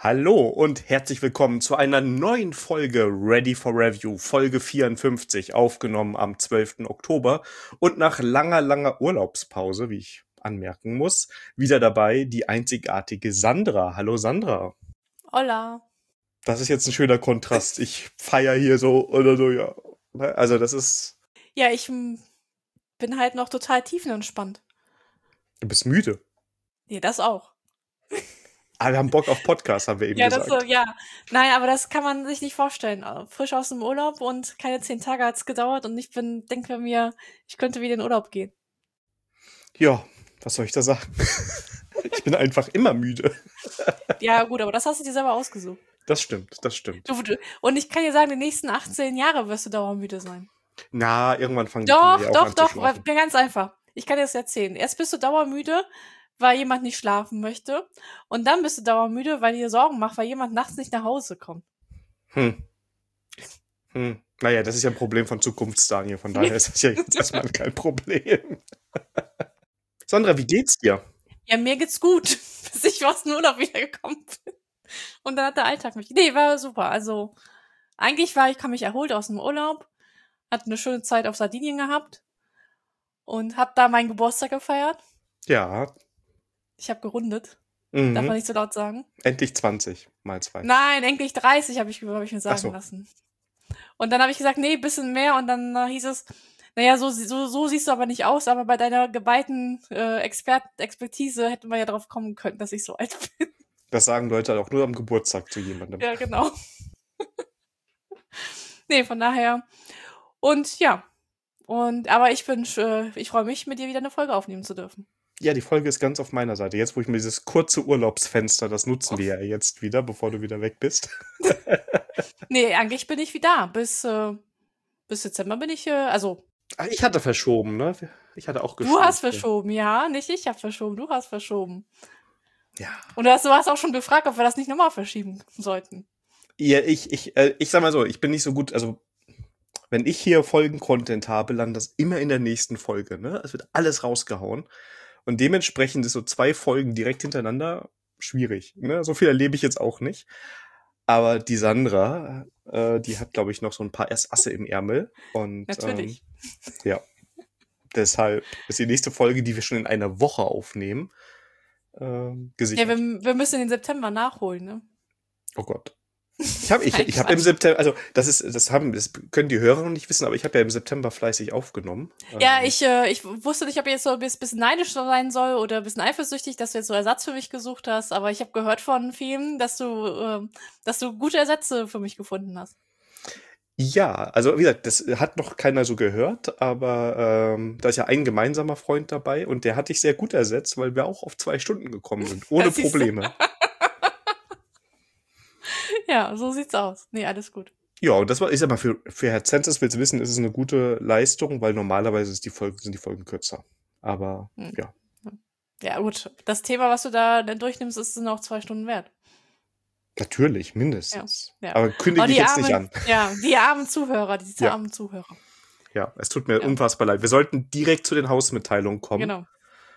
Hallo und herzlich willkommen zu einer neuen Folge Ready for Review, Folge 54, aufgenommen am 12. Oktober und nach langer Urlaubspause, wie ich anmerken muss, wieder dabei die einzigartige Sandra. Hallo Sandra. Hola. Das ist jetzt ein schöner Kontrast. Ich feiere hier so oder so, ja. Also das ist... Ja, bin halt noch total tiefenentspannt. Du bist müde. Nee, das auch. Aber wir haben Bock auf Podcast, haben wir eben Ja, gesagt. ja. Nein, aber das kann man sich nicht vorstellen. Frisch aus dem Urlaub und keine 10 Tage hat's gedauert und denke mir, ich könnte wieder in den Urlaub gehen. Ja, was soll ich da sagen? Ich bin einfach immer müde. Ja, gut, aber das hast du dir selber ausgesucht. Das stimmt, das stimmt. Und ich kann dir sagen, die nächsten 18 Jahre wirst du dauermüde sein. Na, irgendwann fangen die Kinder Doch, ja auch doch, an zu doch, schlafen. ganz einfach. Ich kann dir das erzählen. Erst bist du dauermüde, weil jemand nicht schlafen möchte. Und dann bist du dauermüde, weil dir Sorgen macht, weil jemand nachts nicht nach Hause kommt. Hm. Naja, das ist ja ein Problem von Zukunftsdaniel, von daher ist das ja jetzt erstmal kein Problem. Sandra, wie geht's dir? Ja, mir geht's gut, bis ich aus dem Urlaub wiedergekommen bin. Und dann hat der Alltag mich. Nee, war super. Also, eigentlich kam mich erholt aus dem Urlaub, hatte eine schöne Zeit auf Sardinien gehabt und hab da meinen Geburtstag gefeiert. Ja, Ich habe gerundet. Darf man mhm. nicht so laut sagen? Endlich 20 mal 2. Nein, endlich 30 hab ich mir Ach sagen so. lassen. Und dann habe ich gesagt, nee, bisschen mehr. Und dann hieß es, naja, so siehst du aber nicht aus, aber bei deiner geballten Expertise hätten wir ja drauf kommen können, dass ich so alt bin. Das sagen Leute auch nur am Geburtstag zu jemandem. Ja, genau. Nee, von daher. Und ja. Aber ich freue mich, mit dir wieder eine Folge aufnehmen zu dürfen. Ja, die Folge ist ganz auf meiner Seite. Jetzt, wo ich mir dieses kurze Urlaubsfenster, das nutzen wir ja jetzt wieder, bevor du wieder weg bist. Nee, eigentlich bin ich wieder. Bis Dezember bin ich, also, Ach, ich hatte verschoben, ne? Ich hatte auch du hast geschoben. verschoben, ja, nicht ich habe verschoben, du hast verschoben. Ja. Und du hast auch schon gefragt, ob wir das nicht nochmal verschieben sollten. Ja, ich sag mal so, ich bin nicht so gut, also wenn ich hier Folgen-Content habe, landet das immer in der nächsten Folge, ne? Es wird alles rausgehauen. Und dementsprechend ist so 2 Folgen direkt hintereinander schwierig, ne? So viel erlebe ich jetzt auch nicht. Aber die Sandra, die hat, glaube ich, noch so ein paar Asse im Ärmel. Und Natürlich. ja, deshalb ist die nächste Folge, die wir schon in einer Woche aufnehmen, Ja, gesichert. wir müssen den September nachholen, ne? Oh Gott. Ich hab im Quatsch. September, also das können die Hörer noch nicht wissen, aber ich habe ja im September fleißig aufgenommen. Ja, ich wusste nicht, ob ihr jetzt so ein bisschen neidisch sein soll oder ein bisschen eifersüchtig, dass du jetzt so Ersatz für mich gesucht hast, aber ich habe gehört von vielen, dass du gute Ersätze für mich gefunden hast. Ja, also wie gesagt, das hat noch keiner so gehört, aber da ist ja ein gemeinsamer Freund dabei und der hat dich sehr gut ersetzt, weil wir auch auf 2 Stunden gekommen sind, ohne Das siehst du. Probleme. Ja, so sieht's aus. Nee, alles gut. Ja, und das war, ich sag mal, für Herr Zensis will's wissen, ist es eine gute Leistung, weil normalerweise sind die Folgen kürzer. Aber Hm. ja, Ja, gut. Das Thema, was du da dann durchnimmst, sind auch 2 Stunden wert. natürlich, Ja, mindestens. ja. Aber Oh, kündige ich jetzt nicht an. die armen Zuhörer, diese Ja, armen Zuhörer. ja, es tut mir Ja, unfassbar leid. Wir sollten direkt zu den Hausmitteilungen kommen. genau.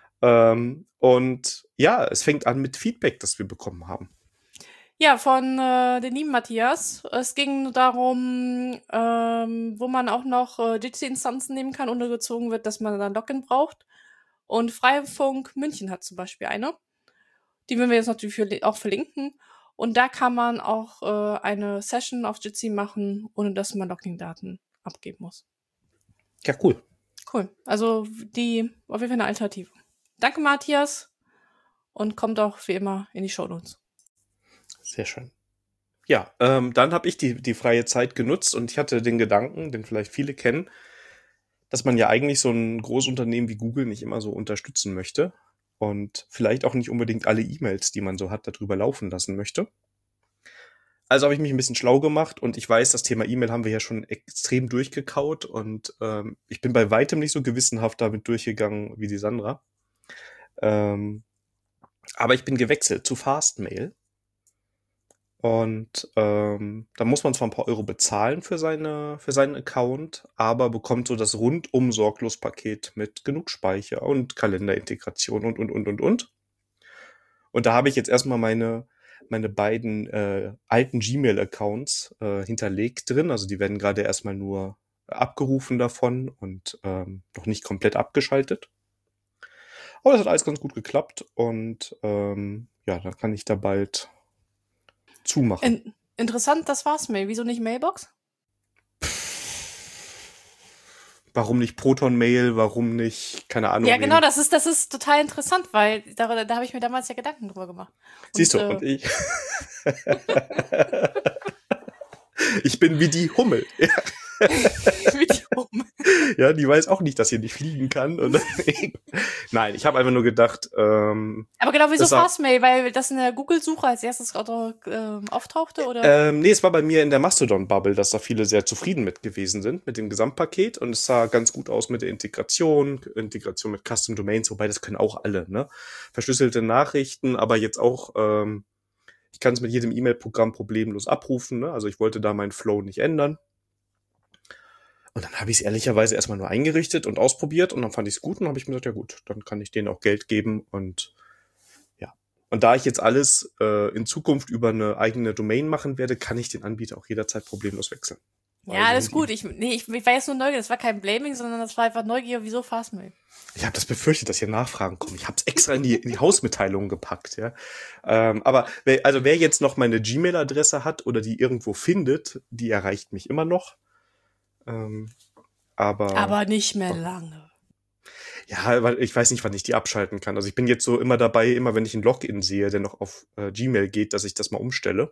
Und ja, es fängt an mit Feedback, das wir bekommen haben. Ja, von den lieben Matthias. Es ging darum, wo man auch noch Jitsi-Instanzen nehmen kann, ohne gezogen wird, dass man dann Login braucht. Und Freifunk München hat zum Beispiel eine. Die würden wir jetzt natürlich auch verlinken. Und da kann man auch eine Session auf Jitsi machen, ohne dass man Login-Daten abgeben muss. Ja, cool. Cool. Also die auf jeden Fall eine Alternative. Danke, Matthias. Und kommt auch wie immer in die Shownotes. Sehr schön. Ja, dann habe ich die freie Zeit genutzt und ich hatte den Gedanken, den vielleicht viele kennen, dass man ja eigentlich so ein Großunternehmen wie Google nicht immer so unterstützen möchte und vielleicht auch nicht unbedingt alle E-Mails, die man so hat, darüber laufen lassen möchte. Also habe ich mich ein bisschen schlau gemacht und ich weiß, das Thema E-Mail haben wir ja schon extrem durchgekaut und ich bin bei weitem nicht so gewissenhaft damit durchgegangen wie die Sandra. Ähm, aber ich bin gewechselt zu Fastmail. Und da muss man zwar ein paar Euro bezahlen für seinen Account, aber bekommt so das rundum sorglos Paket mit genug Speicher und Kalenderintegration und. Und da habe ich jetzt erstmal meine beiden alten Gmail-Accounts hinterlegt drin. Also die werden gerade erstmal nur abgerufen davon und noch nicht komplett abgeschaltet. Aber das hat alles ganz gut geklappt und ja, dann kann ich da bald zumachen. Interessant, das war's, Mail. Wieso nicht Mailbox? Warum nicht Proton-Mail? Warum nicht, keine Ahnung, Ja, genau, wen? das ist total interessant, weil da habe ich mir damals ja Gedanken drüber gemacht. Siehst du, und ich. Ich bin wie die Hummel. Ja. Wie die Hummel. Ja, die weiß auch nicht, dass sie nicht fliegen kann. Und nein, ich habe einfach nur gedacht. Aber genau, wieso Fastmail? Weil das in der Google-Suche als erstes auftauchte, oder? Nee, es war bei mir in der Mastodon-Bubble, dass da viele sehr zufrieden mit gewesen sind, mit dem Gesamtpaket. Und es sah ganz gut aus mit der Integration mit Custom Domains, wobei das können auch alle, ne? Verschlüsselte Nachrichten, aber jetzt auch, ich kann es mit jedem E-Mail-Programm problemlos abrufen, ne? Also ich wollte da meinen Flow nicht ändern. Und dann habe ich es ehrlicherweise erstmal nur eingerichtet und ausprobiert und dann fand ich es gut und habe ich mir gesagt, ja gut, dann kann ich denen auch Geld geben und ja. Und da ich jetzt alles in Zukunft über eine eigene Domain machen werde, kann ich den Anbieter auch jederzeit problemlos wechseln. Ja, alles gut. Ich war jetzt nur neugierig. Das war kein Blaming, sondern das war einfach Neugier, wieso Fastmail? Ich habe das befürchtet, dass hier Nachfragen kommen. Ich habe es extra in die Hausmitteilungen gepackt, ja. Aber wer jetzt noch meine Gmail-Adresse hat oder die irgendwo findet, die erreicht mich immer noch. Aber nicht mehr lange. Ja, weil ich weiß nicht, wann ich die abschalten kann. Also ich bin jetzt so immer dabei, immer wenn ich ein Login sehe, der noch auf Gmail geht, dass ich das mal umstelle.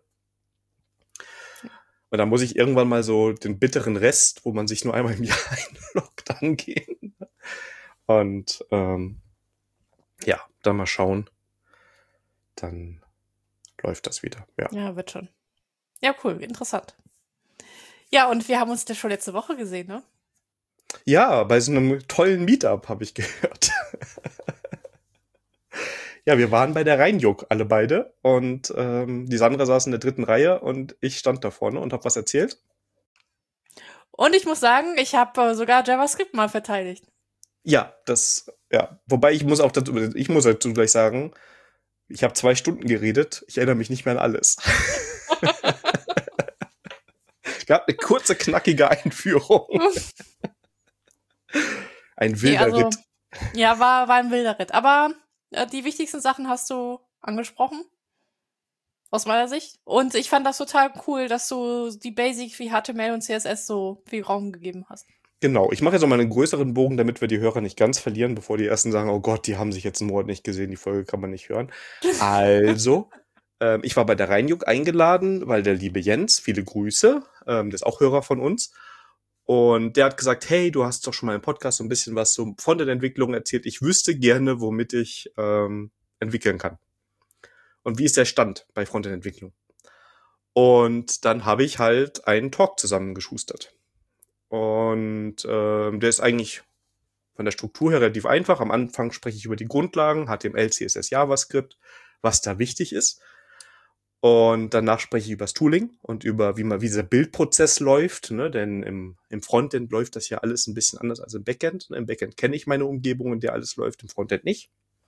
Und dann muss ich irgendwann mal so den bitteren Rest, wo man sich nur einmal im Jahr einloggt, angehen. Und ja, dann mal schauen. Dann läuft das wieder. Ja, wird schon. Ja, cool, interessant. Ja, und wir haben uns das schon letzte Woche gesehen, ne? Ja, bei so einem tollen Meetup habe ich gehört. Ja, wir waren bei der Rheinjuck, alle beide. Und die Sandra saß in der 3. Reihe und ich stand da vorne und habe was erzählt. Und ich muss sagen, ich habe sogar JavaScript mal verteidigt. Ja, wobei ich muss dazu gleich sagen, ich habe 2 Stunden geredet. Ich erinnere mich nicht mehr an alles. Es gab eine kurze, knackige Einführung. Ein wilder Ritt. Ja, war ein wilder Ritt. Aber die wichtigsten Sachen hast du angesprochen. Aus meiner Sicht. Und ich fand das total cool, dass du die Basic wie HTML und CSS so viel Raum gegeben hast. Genau, ich mache jetzt noch mal einen größeren Bogen, damit wir die Hörer nicht ganz verlieren, bevor die ersten sagen, oh Gott, die haben sich jetzt einen Monat nicht gesehen, die Folge kann man nicht hören. Also, ich war bei der Rheinjuck eingeladen, weil der liebe Jens, viele Grüße, der ist auch Hörer von uns. Und der hat gesagt, hey, du hast doch schon mal im Podcast so ein bisschen was zur Frontend-Entwicklung erzählt. Ich wüsste gerne, womit ich entwickeln kann. Und wie ist der Stand bei Frontend-Entwicklung? Und dann habe ich halt einen Talk zusammengeschustert. Und der ist eigentlich von der Struktur her relativ einfach. Am Anfang spreche ich über die Grundlagen, HTML, CSS, JavaScript, was da wichtig ist. Und danach spreche ich über das Tooling und über, wie dieser Bildprozess läuft, ne? Denn im Frontend läuft das ja alles ein bisschen anders als im Backend. Im Backend kenne ich meine Umgebung, in der alles läuft, im Frontend nicht.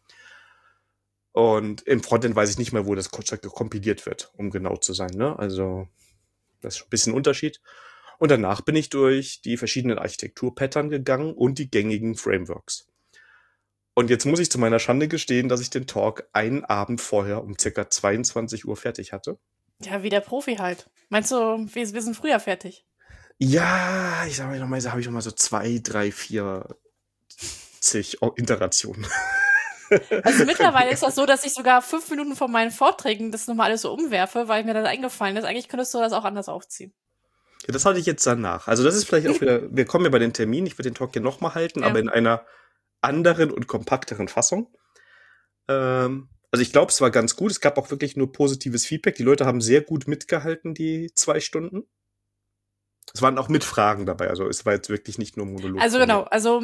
Und im Frontend weiß ich nicht mehr, wo das kompiliert wird, um genau zu sein, ne? Also, das ist ein bisschen ein Unterschied. Und danach bin ich durch die verschiedenen Architekturpattern gegangen und die gängigen Frameworks. Und jetzt muss ich zu meiner Schande gestehen, dass ich den Talk einen Abend vorher um circa 22 Uhr fertig hatte. Ja, wie der Profi halt. Meinst du, wir sind früher fertig? Ja, ich sag mal, habe ich noch mal so 2, 3, 4 Iterationen. Also mittlerweile ist das so, dass ich sogar 5 Minuten vor meinen Vorträgen das nochmal alles so umwerfe, weil mir das eingefallen ist. Eigentlich könntest du das auch anders aufziehen. Ja, das hatte ich jetzt danach. Also das ist vielleicht auch wieder, wir kommen ja bei den Terminen, ich würde den Talk hier nochmal halten, aber in einer anderen und kompakteren Fassung. Also ich glaube, es war ganz gut. Es gab auch wirklich nur positives Feedback. Die Leute haben sehr gut mitgehalten, die 2 Stunden. Es waren auch Mitfragen dabei, also es war jetzt wirklich nicht nur Monolog. Also genau, also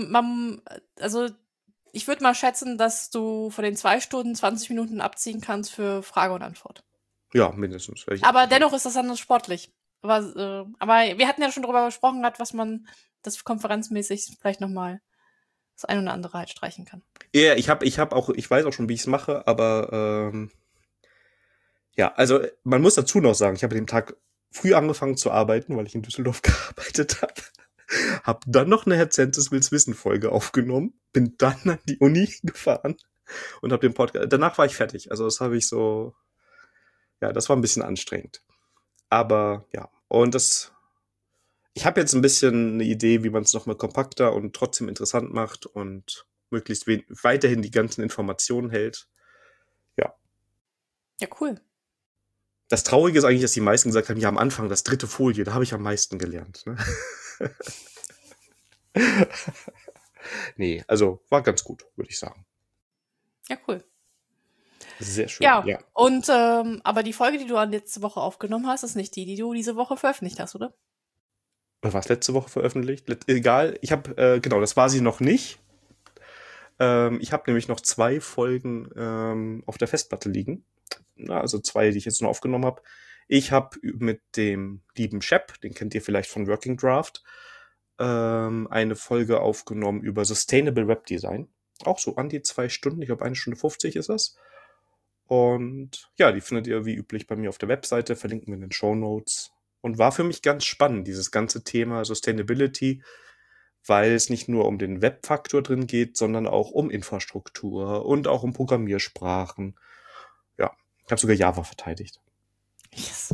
ich würde mal schätzen, dass du von den 2 Stunden 20 Minuten abziehen kannst für Frage und Antwort. Ja, mindestens. Aber dennoch ist das dann sportlich. Aber wir hatten ja schon darüber gesprochen, was man das konferenzmäßig vielleicht nochmal das ein oder andere halt streichen kann. Ja, ich weiß auch schon, wie ich es mache, aber Ja, also man muss dazu noch sagen, ich habe an dem Tag früh angefangen zu arbeiten, weil ich in Düsseldorf gearbeitet habe. Hab dann noch eine Herr Zentes Wills Wissen Folge aufgenommen, bin dann an die Uni gefahren und habe den Podcast. Danach war ich fertig. Also das habe ich so, ja, das war ein bisschen anstrengend. Aber ja, und das, ich habe jetzt ein bisschen eine Idee, wie man es nochmal kompakter und trotzdem interessant macht und möglichst weiterhin die ganzen Informationen hält. Ja. Ja, cool. Das Traurige ist eigentlich, dass die meisten gesagt haben, ja, am Anfang, das 3. Folie, da habe ich am meisten gelernt. Ne? Nee, also war ganz gut, würde ich sagen. Ja, cool. Sehr schön, Ja, ja. und aber die Folge, die du letzte Woche aufgenommen hast, ist nicht die, die du diese Woche veröffentlicht hast, oder? War es letzte Woche veröffentlicht? Egal, ich habe, genau, das war sie noch nicht. Ich habe nämlich noch 2 Folgen auf der Festplatte liegen. Also 2, die ich jetzt noch aufgenommen habe. Ich habe mit dem lieben Shep, den kennt ihr vielleicht von Working Draft, eine Folge aufgenommen über Sustainable Web Design. Auch so an die 2 Stunden, ich glaube 1 Stunde 50 ist das. Und ja, die findet ihr wie üblich bei mir auf der Webseite, verlinken wir in den Shownotes. Und war für mich ganz spannend, dieses ganze Thema Sustainability, weil es nicht nur um den Webfaktor drin geht, sondern auch um Infrastruktur und auch um Programmiersprachen. Ja, ich habe sogar Java verteidigt. Yes.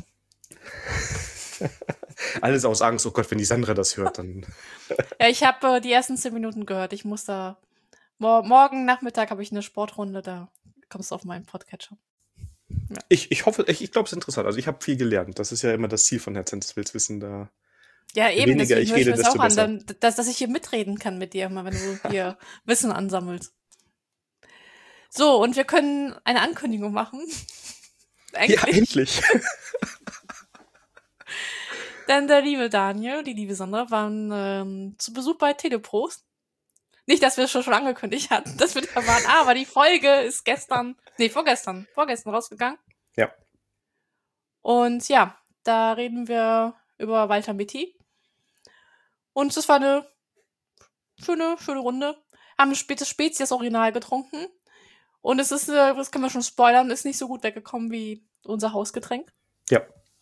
Alles aus Angst, oh Gott, wenn die Sandra das hört, dann... Ja, ich habe die ersten 10 Minuten gehört. Ich muss da... morgen Nachmittag habe ich eine Sportrunde, da kommst du auf meinen Podcatcher. Ja. Ich hoffe, ich glaube, es ist interessant. Also ich habe viel gelernt. Das ist ja immer das Ziel von Herr Zentes Wills Wissen. Da Ja, je eben, weniger deswegen ich höre ich rede, mir das desto auch an, besser. dass ich hier mitreden kann mit dir, mal wenn du hier Wissen ansammelst. So, und wir können eine Ankündigung machen. Ja, endlich. Denn der liebe Daniel, die liebe Sandra waren zu Besuch bei Teleprost. Nicht, dass wir es schon angekündigt hatten, dass wir da waren, aber die Folge ist vorgestern rausgegangen. Ja. Und ja, da reden wir über Walter Mitty. Und es war eine schöne Runde. Haben spätes Spezies Original getrunken. Und es ist, das können wir schon spoilern, ist nicht so gut weggekommen wie unser Hausgetränk. Ja.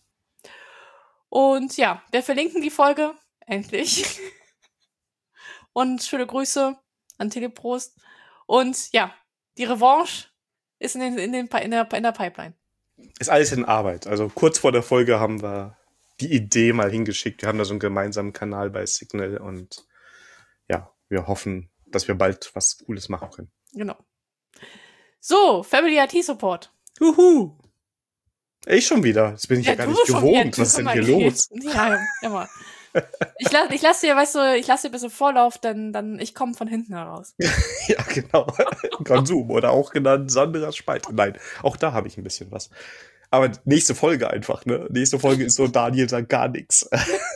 Und ja, wir verlinken die Folge, endlich. Und schöne Grüße an Teleprost. Und ja, die Revanche ist in der Pipeline. Ist alles in Arbeit. Also kurz vor der Folge haben wir die Idee mal hingeschickt. Wir haben da so einen gemeinsamen Kanal bei Signal und ja, wir hoffen, dass wir bald was Cooles machen können. Genau. So, Family IT Support. Juhu! Ich schon wieder. Das bin ich ja gar nicht gewohnt. Was ist denn hier los? Ja, immer. Ich lasse dir, weißt du, ich lasse dir ein bisschen Vorlauf, dann ich komme von hinten heraus. Ja, genau. Konsum oder auch genannt Sandras Spalte. Nein, auch da habe ich ein bisschen was. Aber nächste Folge einfach, ne? Nächste Folge ist so, Daniel sagt gar nichts.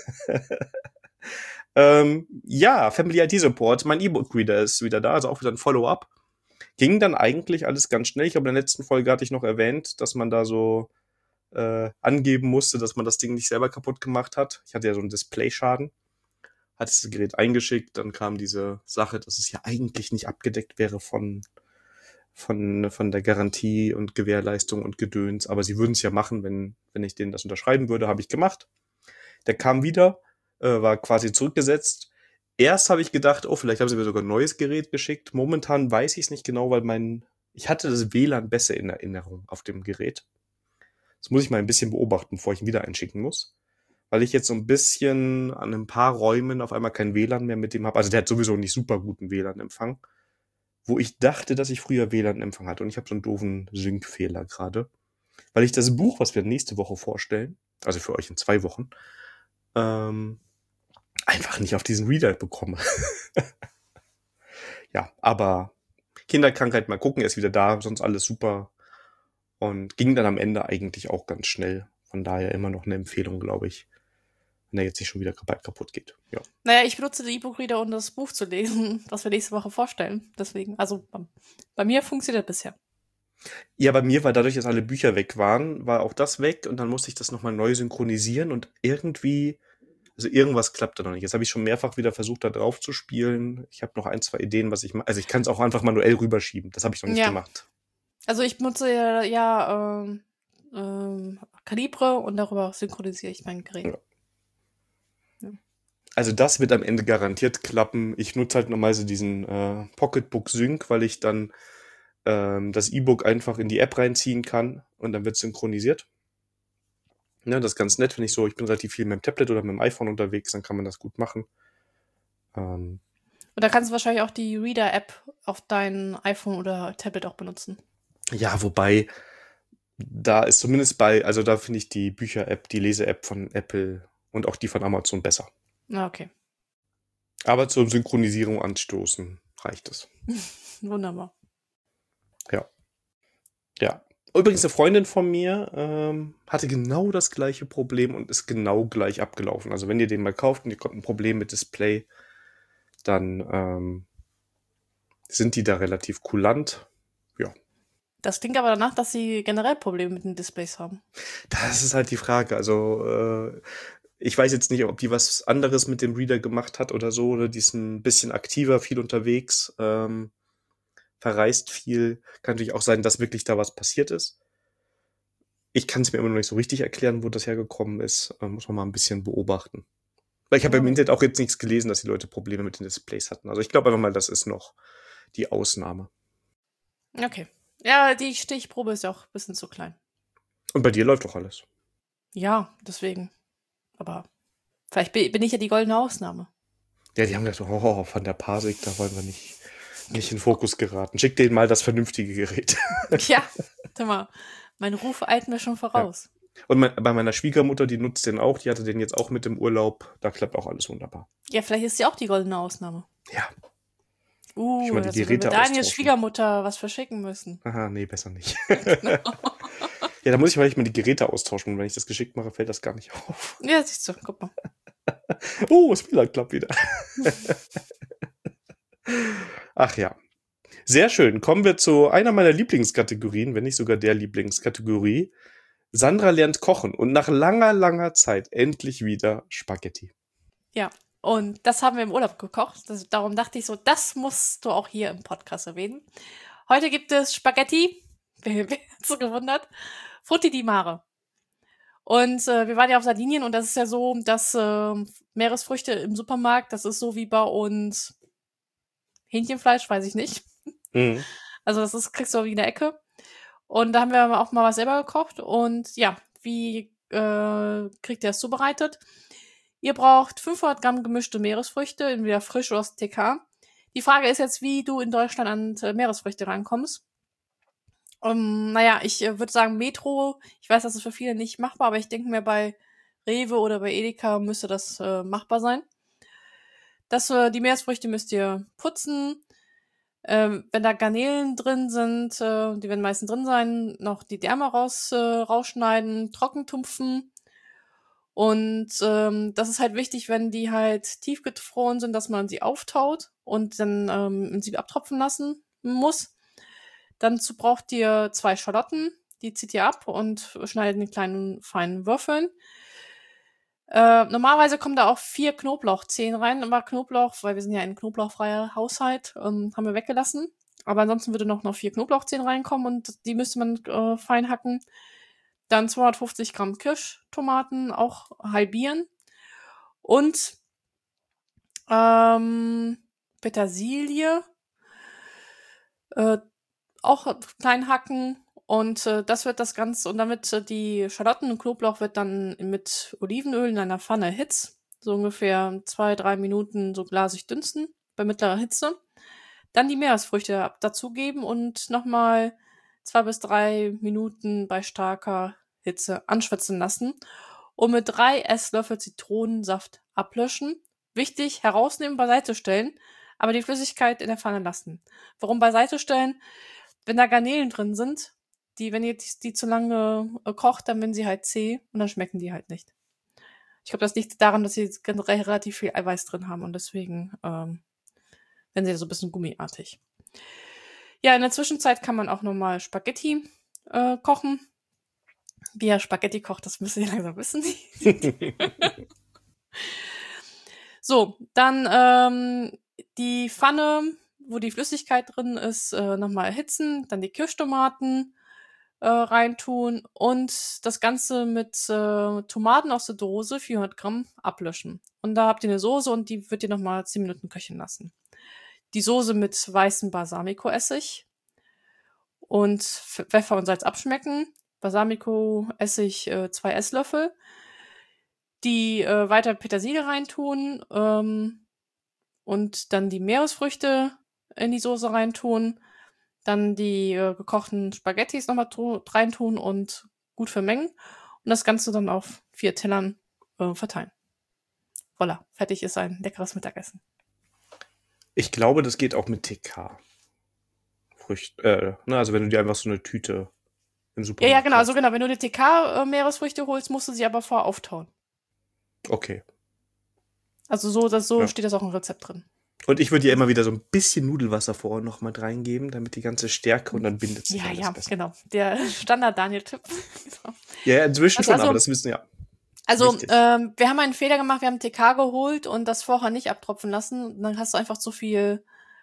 Ja, Family IT Support. Mein E-Book-Reader ist wieder da, also auch wieder ein Follow-up. Ging dann eigentlich alles ganz schnell. Ich glaube, in der letzten Folge hatte ich noch erwähnt, dass man da so angeben musste, dass man das Ding nicht selber kaputt gemacht hat. Ich hatte ja so einen Displayschaden. Hatte das Gerät eingeschickt, dann kam diese Sache, dass es ja eigentlich nicht abgedeckt wäre von der Garantie und Gewährleistung und Gedöns. Aber sie würden es ja machen, wenn ich denen das unterschreiben würde, habe ich gemacht. Der kam wieder, war quasi zurückgesetzt. Erst habe ich gedacht, oh, vielleicht haben sie mir sogar ein neues Gerät geschickt. Momentan weiß ich es nicht genau, weil ich hatte das WLAN besser in Erinnerung auf dem Gerät. Das muss ich mal ein bisschen beobachten, bevor ich ihn wieder einschicken muss. Weil ich jetzt so ein bisschen an ein paar Räumen auf einmal kein WLAN mehr mit dem habe. Also der hat sowieso nicht super guten WLAN-Empfang. Wo ich dachte, dass ich früher WLAN-Empfang hatte. Und ich habe so einen doofen Sync-Fehler gerade. Weil ich das Buch, was wir nächste Woche vorstellen, also für euch in 2 Wochen, einfach nicht auf diesen Reader bekomme. Ja, aber Kinderkrankheit, mal gucken, er ist wieder da, sonst alles super. Und ging dann am Ende eigentlich auch ganz schnell. Von daher immer noch eine Empfehlung, glaube ich. Wenn er jetzt nicht schon wieder kaputt geht. Ja. Naja, ich benutze den E-Book-Reader, um das Buch zu lesen, was wir nächste Woche vorstellen. Deswegen, also bei mir funktioniert das bisher. Ja, bei mir war dadurch, dass alle Bücher weg waren, war auch das weg und dann musste ich das nochmal neu synchronisieren und irgendwie, also irgendwas klappte noch nicht. Jetzt habe ich schon mehrfach wieder versucht, da drauf zu spielen. Ich habe noch 1, 2 Ideen, was ich mache. Also ich kann es auch einfach manuell rüberschieben. Das habe ich noch nicht gemacht. Also ich benutze ja Kalibre und darüber synchronisiere ich mein Gerät. Ja. Ja. Also das wird am Ende garantiert klappen. Ich nutze halt normalerweise diesen Pocketbook Sync, weil ich dann das E-Book einfach in die App reinziehen kann und dann wird synchronisiert. Ja, das ist ganz nett, wenn ich bin relativ viel mit dem Tablet oder mit dem iPhone unterwegs, dann kann man das gut machen. Und da kannst du wahrscheinlich auch die Reader-App auf dein iPhone oder Tablet auch benutzen. Ja, wobei, da ist zumindest also da finde ich die Bücher-App, die Lese-App von Apple und auch die von Amazon besser. Okay. Aber zur Synchronisierung anstoßen reicht es. Wunderbar. Ja. Ja. Übrigens, eine Freundin von mir hatte genau das gleiche Problem und ist genau gleich abgelaufen. Also wenn ihr den mal kauft und ihr kommt ein Problem mit Display, dann sind die da relativ kulant. Ja. Das klingt aber danach, dass sie generell Probleme mit den Displays haben. Das ist halt die Frage. Also ich weiß jetzt nicht, ob die was anderes mit dem Reader gemacht hat oder so. Oder die ist ein bisschen aktiver, viel unterwegs, verreist viel. Kann natürlich auch sein, dass wirklich da was passiert ist. Ich kann es mir immer noch nicht so richtig erklären, wo das hergekommen ist. Muss man mal ein bisschen beobachten. Weil ich habe im Internet auch jetzt nichts gelesen, dass die Leute Probleme mit den Displays hatten. Also ich glaube einfach mal, das ist noch die Ausnahme. Okay. Ja, die Stichprobe ist ja auch ein bisschen zu klein. Und bei dir läuft doch alles. Ja, deswegen. Aber vielleicht bin ich ja die goldene Ausnahme. Ja, die haben gesagt, oh, Van der Pasik, da wollen wir nicht in den Fokus geraten. Schick denen mal das vernünftige Gerät. Ja, sag mal, mein Ruf eilt mir schon voraus. Und bei meiner Schwiegermutter, die nutzt den auch, die hatte den jetzt auch mit im Urlaub. Da klappt auch alles wunderbar. Ja, vielleicht ist sie auch die goldene Ausnahme. Ja. Ich mal die Also wenn Geräte wir Daniels austauschen. Schwiegermutter was verschicken müssen. Aha, nee, besser nicht. Ja, da muss ich mal die Geräte austauschen. Und wenn ich das geschickt mache, fällt das gar nicht auf. Ja, siehst du, guck mal. Oh, das WLAN klappt wieder. Ach ja. Sehr schön. Kommen wir zu einer meiner Lieblingskategorien, wenn nicht sogar der Lieblingskategorie. Sandra lernt kochen und nach langer, langer Zeit endlich wieder Spaghetti. Ja, und das haben wir im Urlaub gekocht. Darum dachte ich so, das musst du auch hier im Podcast erwähnen. Heute gibt es Spaghetti. Wer hat so gewundert? Frutti di Mare. Und wir waren ja auf Sardinien und das ist ja so, dass Meeresfrüchte im Supermarkt, das ist so wie bei uns Hähnchenfleisch, weiß ich nicht. Mhm. Also kriegst du wie in der Ecke. Und da haben wir auch mal was selber gekocht. Und ja, wie kriegt ihr das zubereitet? Ihr braucht 500 Gramm gemischte Meeresfrüchte, entweder frisch oder aus TK. Die Frage ist jetzt, wie du in Deutschland an Meeresfrüchte rankommst. Naja, ich würde sagen Metro. Ich weiß, das ist für viele nicht machbar, aber ich denke mir, bei Rewe oder bei Edeka müsste das machbar sein. Die Meeresfrüchte müsst ihr putzen. Wenn da Garnelen drin sind, die werden meistens drin sein, noch die Därme rausschneiden, trockentupfen. Und das ist halt wichtig, wenn die halt tiefgefroren sind, dass man sie auftaut und dann in sie abtropfen lassen muss. Dazu braucht ihr 2 Schalotten, die zieht ihr ab und schneidet in kleinen, feinen Würfeln. Normalerweise kommen da auch 4 Knoblauchzehen rein, aber Knoblauch, weil wir sind ja ein knoblauchfreier Haushalt, haben wir weggelassen. Aber ansonsten würde noch 4 Knoblauchzehen reinkommen und die müsste man fein hacken. Dann 250 Gramm Kirschtomaten auch halbieren. Und Petersilie auch klein hacken. Und das wird das Ganze, und damit die Schalotten und Knoblauch wird dann mit Olivenöl in einer Pfanne erhitzt. So ungefähr 2-3 Minuten so glasig dünsten bei mittlerer Hitze. Dann die Meeresfrüchte dazugeben und nochmal 2 bis 3 Minuten bei starker Hitze anschwitzen lassen. Und mit 3 Esslöffel Zitronensaft ablöschen. Wichtig, herausnehmen, beiseite stellen, aber die Flüssigkeit in der Pfanne lassen. Warum beiseite stellen? Wenn da Garnelen drin sind, wenn ihr die zu lange kocht, dann werden sie halt zäh und dann schmecken die halt nicht. Ich glaube, das liegt daran, dass sie generell relativ viel Eiweiß drin haben und deswegen werden sie so ein bisschen gummiartig. Ja, in der Zwischenzeit kann man auch nochmal Spaghetti kochen. Wie ihr Spaghetti kocht, das müsst ihr langsam wissen. So, dann die Pfanne, wo die Flüssigkeit drin ist, nochmal erhitzen, dann die Kirschtomaten, reintun und das Ganze mit Tomaten aus der Dose, 400 Gramm, ablöschen. Und da habt ihr eine Soße und die wird ihr nochmal 10 Minuten köcheln lassen. Die Soße mit weißem Balsamico-Essig und Pfeffer und Salz abschmecken. Balsamico-Essig 2 Esslöffel. Die weiter Petersilie reintun und dann die Meeresfrüchte in die Soße reintun. Dann die gekochten Spaghettis nochmal reintun und gut vermengen. Und das Ganze dann auf 4 Tellern verteilen. Voilà, fertig ist ein leckeres Mittagessen. Ich glaube, das geht auch mit TK. Also wenn du dir einfach so eine Tüte im Supermarkt Ja, genau. kaufst. Also genau, wenn du die TK-Meeresfrüchte holst, musst du sie aber vorher auftauen. Okay. Also so steht das auch im Rezept drin. Und ich würde ja immer wieder so ein bisschen Nudelwasser vorher noch mit reingeben, damit die ganze Stärke und dann bindet sich alles besser. Genau. Der Standard-Daniel-Tipp. Ja, inzwischen schon, aber das wissen ja. Also, wir haben einen Fehler gemacht, wir haben TK geholt und das vorher nicht abtropfen lassen. Und dann hast du einfach zu viel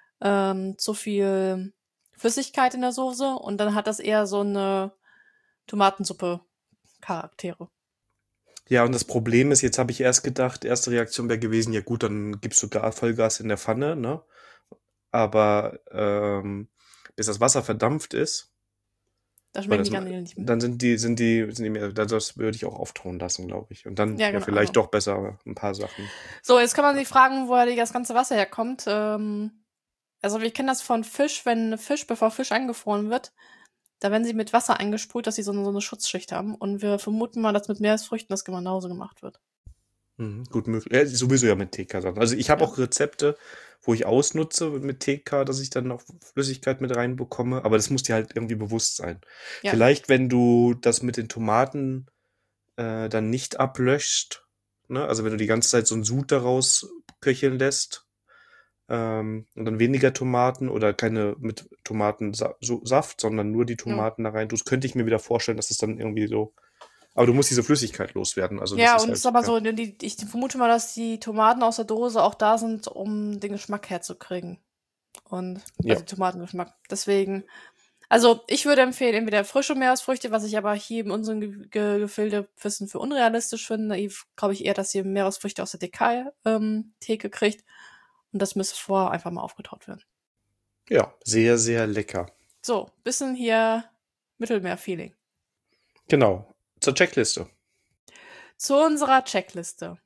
Flüssigkeit in der Soße und dann hat das eher so eine Tomatensuppe-Charaktere. Ja, und das Problem ist, jetzt habe ich erst gedacht, erste Reaktion wäre gewesen, ja gut, dann gibst du Vollgas in der Pfanne, ne? Aber bis das Wasser verdampft ist, Da schmecken die Garnelen nicht mehr. dann sind die mehr, das würde ich auch auftauen lassen, glaube ich. Und dann genau, vielleicht doch besser ein paar Sachen. So, jetzt kann man sich fragen, woher das ganze Wasser herkommt. Also wir kennen das von Fisch, bevor Fisch eingefroren wird, da werden sie mit Wasser eingesprüht, dass sie so eine Schutzschicht haben. Und wir vermuten mal, dass mit Meeresfrüchten das genauso gemacht wird. Gut möglich. Ja, sowieso ja mit TK-Sachen. Also ich habe auch Rezepte, wo ich ausnutze mit TK, dass ich dann noch Flüssigkeit mit reinbekomme. Aber das muss dir halt irgendwie bewusst sein. Ja. Vielleicht, wenn du das mit den Tomaten dann nicht ablöscht, ne? Also wenn du die ganze Zeit so einen Sud daraus köcheln lässt, und dann weniger Tomaten oder keine mit Tomatensaft, sondern nur die Tomaten da rein tust, könnte ich mir wieder vorstellen, dass es dann irgendwie so. Aber du musst diese Flüssigkeit loswerden. Also Ja, das und ist sag mal so, ich vermute mal, dass die Tomaten aus der Dose auch da sind, um den Geschmack herzukriegen. Und also Tomatengeschmack. Deswegen, also ich würde empfehlen, entweder frische Meeresfrüchte, was ich aber hier in unserem Gefilde bisschen für unrealistisch finde. Glaube ich eher, dass ihr Meeresfrüchte aus der Theke kriegt. Und das müsste vorher einfach mal aufgetaut werden. Ja, sehr, sehr lecker. So, bisschen hier Mittelmeer-Feeling. Genau. Zur Checkliste. Zu unserer Checkliste.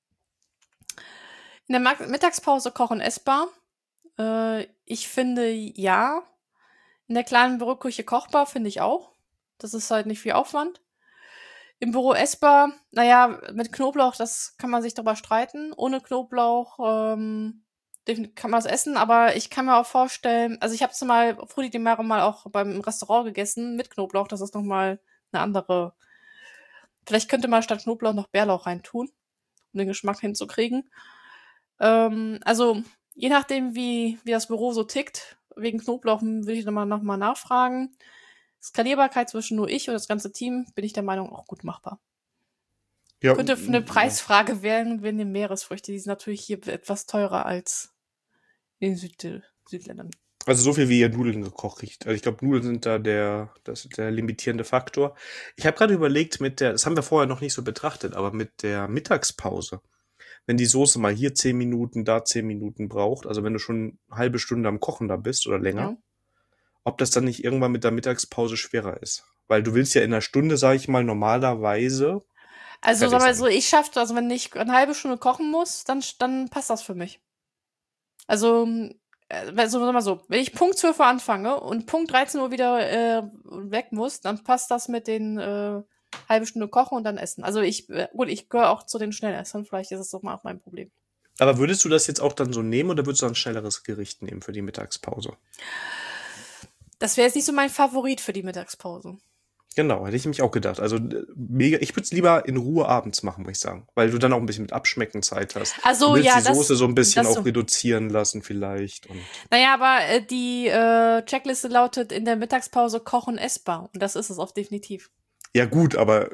In der Mittagspause kochen essbar. Ich finde ja. In der kleinen Büroküche kochbar, finde ich auch. Das ist halt nicht viel Aufwand. Im Büro essbar, naja, mit Knoblauch, das kann man sich darüber streiten. Ohne Knoblauch kann man es essen, aber ich kann mir auch vorstellen, also ich habe mal Frutti di Mare mal auch beim Restaurant gegessen mit Knoblauch, das ist nochmal eine andere. Vielleicht könnte man statt Knoblauch noch Bärlauch reintun, um den Geschmack hinzukriegen. Also je nachdem, wie das Büro so tickt, wegen Knoblauch würde ich nochmal nachfragen. Skalierbarkeit zwischen nur ich und das ganze Team, bin ich der Meinung, auch gut machbar. Ja, könnte eine Preisfrage werden, wenn die Meeresfrüchte, die sind natürlich hier etwas teurer als in den Südländern. Also so viel wie ihr Nudeln gekocht kriegt. Also ich glaube, Nudeln sind da der limitierende Faktor. Ich habe gerade überlegt, das haben wir vorher noch nicht so betrachtet, aber mit der Mittagspause, wenn die Soße mal hier 10 Minuten, da 10 Minuten braucht, also wenn du schon eine halbe Stunde am Kochen da bist oder länger, ob das dann nicht irgendwann mit der Mittagspause schwerer ist. Weil du willst ja in einer Stunde, sage ich mal, normalerweise. Also sag mal so, also wenn ich eine halbe Stunde kochen muss, dann passt das für mich. Also sag mal so, wenn ich Punkt 12 Uhr anfange und Punkt 13 Uhr wieder weg muss, dann passt das mit den halbe Stunde kochen und dann essen. Also ich gehöre auch zu den Schnellessern, vielleicht ist es doch mal auch mein Problem. Aber würdest du das jetzt auch dann so nehmen oder würdest du ein schnelleres Gericht nehmen für die Mittagspause? Das wäre jetzt nicht so mein Favorit für die Mittagspause. Genau, hätte ich mich auch gedacht. Also mega, ich würde es lieber in Ruhe abends machen, muss ich sagen. Weil du dann auch ein bisschen mit Abschmecken Zeit hast. Also, du willst ja, die Soße so ein bisschen auch reduzieren lassen vielleicht. Und naja, aber die Checkliste lautet in der Mittagspause kochen essbar. Und das ist es auch definitiv. Ja gut, aber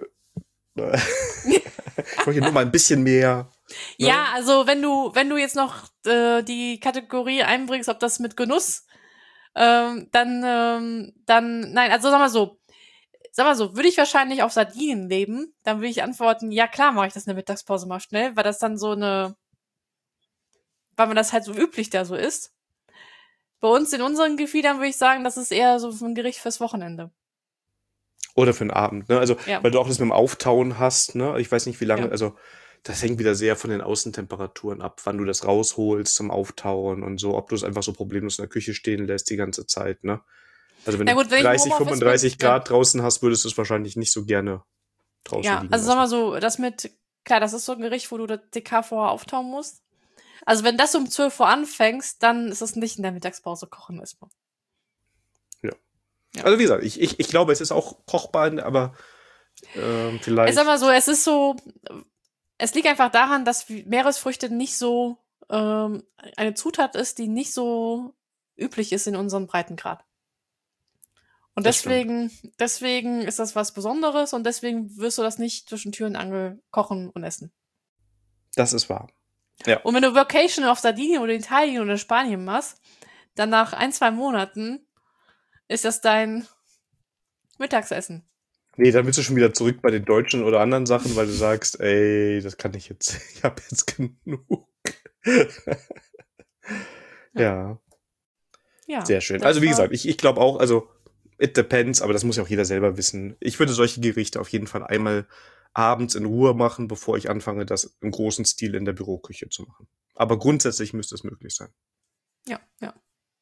ich wollte nur mal ein bisschen mehr. Ne? Ja, also wenn du jetzt noch die Kategorie einbringst, ob das mit Genuss, dann, nein, also sag mal so, sag mal so, würde ich wahrscheinlich auf Sardinien leben, dann würde ich antworten, ja klar mache ich das in der Mittagspause mal schnell, weil das dann weil man das halt so üblich da so ist. Bei uns in unseren Gefiedern würde ich sagen, das ist eher so ein Gericht fürs Wochenende. Oder für den Abend, ne? Also, Ja. weil du auch das mit dem Auftauen hast, ne? Ich weiß nicht, wie lange, Ja. also das hängt wieder sehr von den Außentemperaturen ab, wann du das rausholst zum Auftauen und so, ob du es einfach so problemlos in der Küche stehen lässt die ganze Zeit, ne? Also wenn Na du gut, wenn ich im 30, Homeoffice bin, 35 ja. Grad draußen hast, würdest du es wahrscheinlich nicht so gerne draußen Ja, liegen also sag lassen. mal so, klar, das ist so ein Gericht, wo du das TK vorher auftauen musst. Also wenn das um 12 Uhr anfängst, dann ist es nicht in der Mittagspause kochen erstmal. Ja. Ja. Also wie gesagt, ich glaube, es ist auch kochbar, aber Ich vielleicht. sag mal so, es liegt einfach daran, dass Meeresfrüchte nicht so eine Zutat ist, die nicht so üblich ist in unserem Breitengrad. Und Das stimmt. deswegen ist das was Besonderes und deswegen wirst du das nicht zwischen Tür und Angel kochen und essen. Das ist wahr. Ja. Und wenn du Vacation auf Sardinien oder Italien oder Spanien machst, dann nach 1, 2 Monaten ist das dein Mittagsessen. Nee, dann bist du schon wieder zurück bei den deutschen oder anderen Sachen, weil du sagst, ey, das kann ich jetzt, ich habe jetzt genug. Ja, Ja, sehr schön. Also das wie war. gesagt, ich glaube auch, also it depends, aber das muss ja auch jeder selber wissen. Ich würde solche Gerichte auf jeden Fall einmal abends in Ruhe machen, bevor ich anfange, das im großen Stil in der Büroküche zu machen. Aber grundsätzlich müsste es möglich sein. Ja, ja.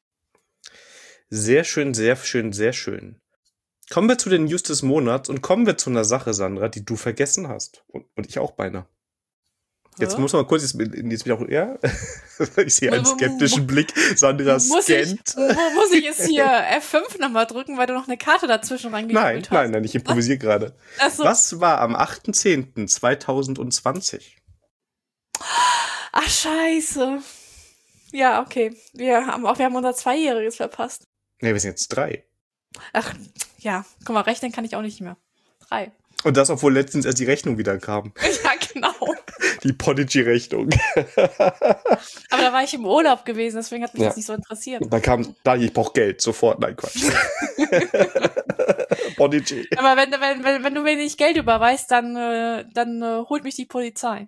Sehr schön, sehr schön, sehr schön. Kommen wir zu den News des Monats und kommen wir zu einer Sache, Sandra, die du vergessen hast. Und ich auch beinahe. Jetzt Hä? muss man kurz, jetzt bin auch, ja, ich sehe einen skeptischen Blick. Sandra Muss scannt. muss ich jetzt hier F5 nochmal drücken, weil du noch eine Karte dazwischen Nein, reingekühlt nein, hast? nein, ich improvisiere gerade. Achso. Was war am 8.10.2020? Ach, scheiße. Ja, okay. Wir haben unser Zweijähriges verpasst. Ne, wir sind jetzt 3. Ach, ja. Guck mal, rechnen kann ich auch nicht mehr. 3. Und das, obwohl letztens erst die Rechnung wieder kam. Ja, genau. Die Podigy-Rechnung. Aber da war ich im Urlaub gewesen, deswegen hat mich Ja. das nicht so interessiert. Da kam, ich brauche Geld, sofort. Nein, Quatsch. Podigy. Aber wenn du mir nicht Geld überweist, dann holt mich die Polizei.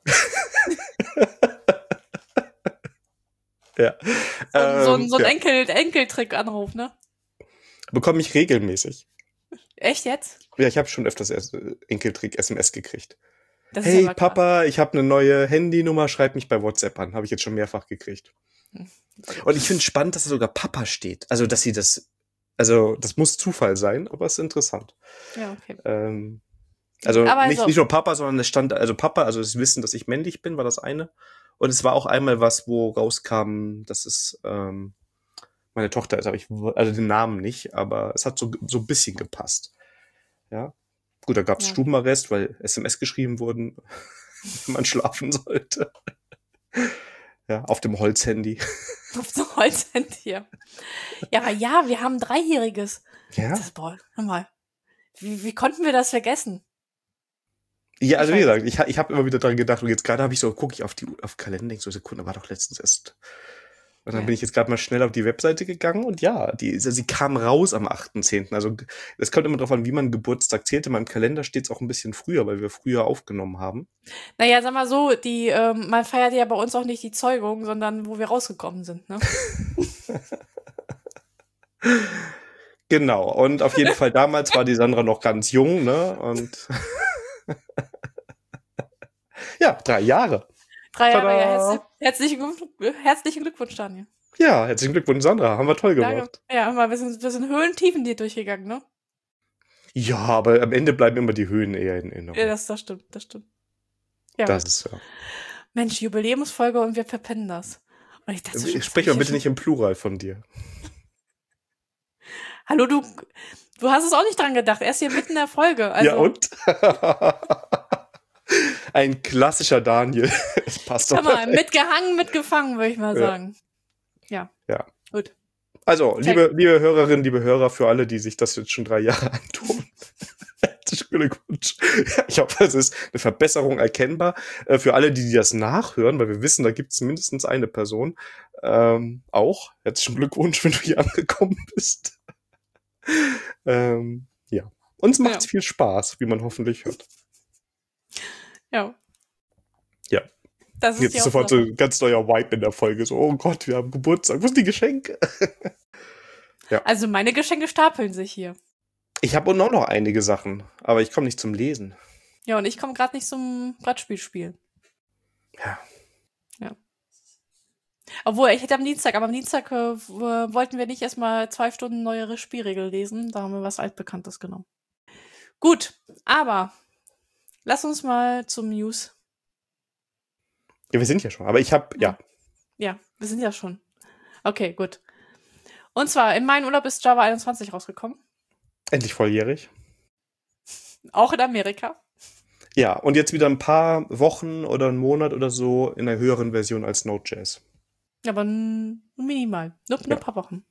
Ja. So ein Ja. Enkeltrick-Anruf, ne? Bekomme ich regelmäßig. Echt jetzt? Ja, ich habe schon öfters Enkeltrick-SMS gekriegt. Das ist Hey aber krass. Papa, ich habe eine neue Handynummer, schreib mich bei WhatsApp an. Habe ich jetzt schon mehrfach gekriegt. Und ich finde spannend, dass da sogar Papa steht. Also, dass sie das, also das muss Zufall sein, aber es ist interessant. Ja, okay. Also Aber nicht nur Papa, sondern es stand, also Papa, also das Wissen, dass ich männlich bin, war das eine. Und es war auch einmal was, wo rauskam, dass es meine Tochter ist, aber also den Namen nicht, aber es hat so ein bisschen gepasst. Ja. Gut, da gab's Ja. Stubenarrest, weil SMS geschrieben wurden, wenn man schlafen sollte. Ja, auf dem Holzhandy. Auf dem Holzhandy, ja. Ja, aber ja, wir haben ein Dreijähriges. Ja. Boah, hör mal. Wie konnten wir das vergessen? Ja, also Ich wie weiß gesagt, ich habe immer wieder dran gedacht und jetzt gerade habe ich so, gucke ich auf Kalender, denk so, Sekunde, war doch letztens erst. Und dann Ja. bin ich jetzt gerade mal schnell auf die Webseite gegangen und ja, sie kam raus am 8.10. Also es kommt immer drauf an, wie man Geburtstag zählt. In meinem Kalender steht es auch ein bisschen früher, weil wir früher aufgenommen haben. Naja, sag mal so, man feiert ja bei uns auch nicht die Zeugung, sondern wo wir rausgekommen sind, ne? Genau, und auf jeden Fall damals war die Sandra noch ganz jung, ne? Und ja, 3 Jahre. 3 Jahre, Tada! ja. Herzlichen Glückwunsch, Daniel. Ja, herzlichen Glückwunsch, Sandra. Haben wir toll Danke. gemacht. Ja, hör mal, wir sind Höhentiefen dir durchgegangen, ne? Ja, aber am Ende bleiben immer die Höhen eher in Erinnerung. Ja, das stimmt. Ja, Das ist ja. Mensch, Jubiläumsfolge und wir verpennen das. Und ich dachte schon, Ich spreche mal bitte nicht im Plural von dir. Hallo, du hast es auch nicht dran gedacht. Erst hier mitten in der Folge. Also, Ja, und? Ein klassischer Daniel. Das passt doch. Sag mal, mitgehangen, mitgefangen, würde ich mal sagen. Ja. Gut. Also, Okay. liebe Hörerinnen, liebe Hörer, für alle, die sich das jetzt schon 3 Jahre antun. Herzlichen Glückwunsch. Ich hoffe, es ist eine Verbesserung erkennbar. Für alle, die das nachhören, weil wir wissen, da gibt es mindestens eine Person. Auch. Herzlichen Glückwunsch, wenn du hier angekommen bist. Ja. Uns macht's Ja. viel Spaß, wie man hoffentlich hört. Ja. Ja. Das ist Jetzt die ist sofort so Hauptsache. ein ganz neuer Vibe in der Folge. So, oh Gott, wir haben Geburtstag. Wo sind die Geschenke? Also meine Geschenke stapeln sich hier. Ich habe auch noch einige Sachen, aber ich komme nicht zum Lesen. Ja, und ich komme gerade nicht zum Brettspielspielen. Ja. Ja. Obwohl, ich hätte am Dienstag, aber am Dienstag wollten wir nicht erstmal 2 Stunden neuere Spielregel lesen. Da haben wir was Altbekanntes genommen. Gut, aber lass uns mal zum News. Ja, wir sind ja schon. Aber ich habe, ja. Ja, wir sind ja schon. Okay, gut. Und zwar, in meinem Urlaub ist Java 21 rausgekommen. Endlich volljährig. Auch in Amerika. Ja, und jetzt wieder ein paar Wochen oder einen Monat oder so in einer höheren Version als Node.js. Aber minimal. Nur ein paar Wochen.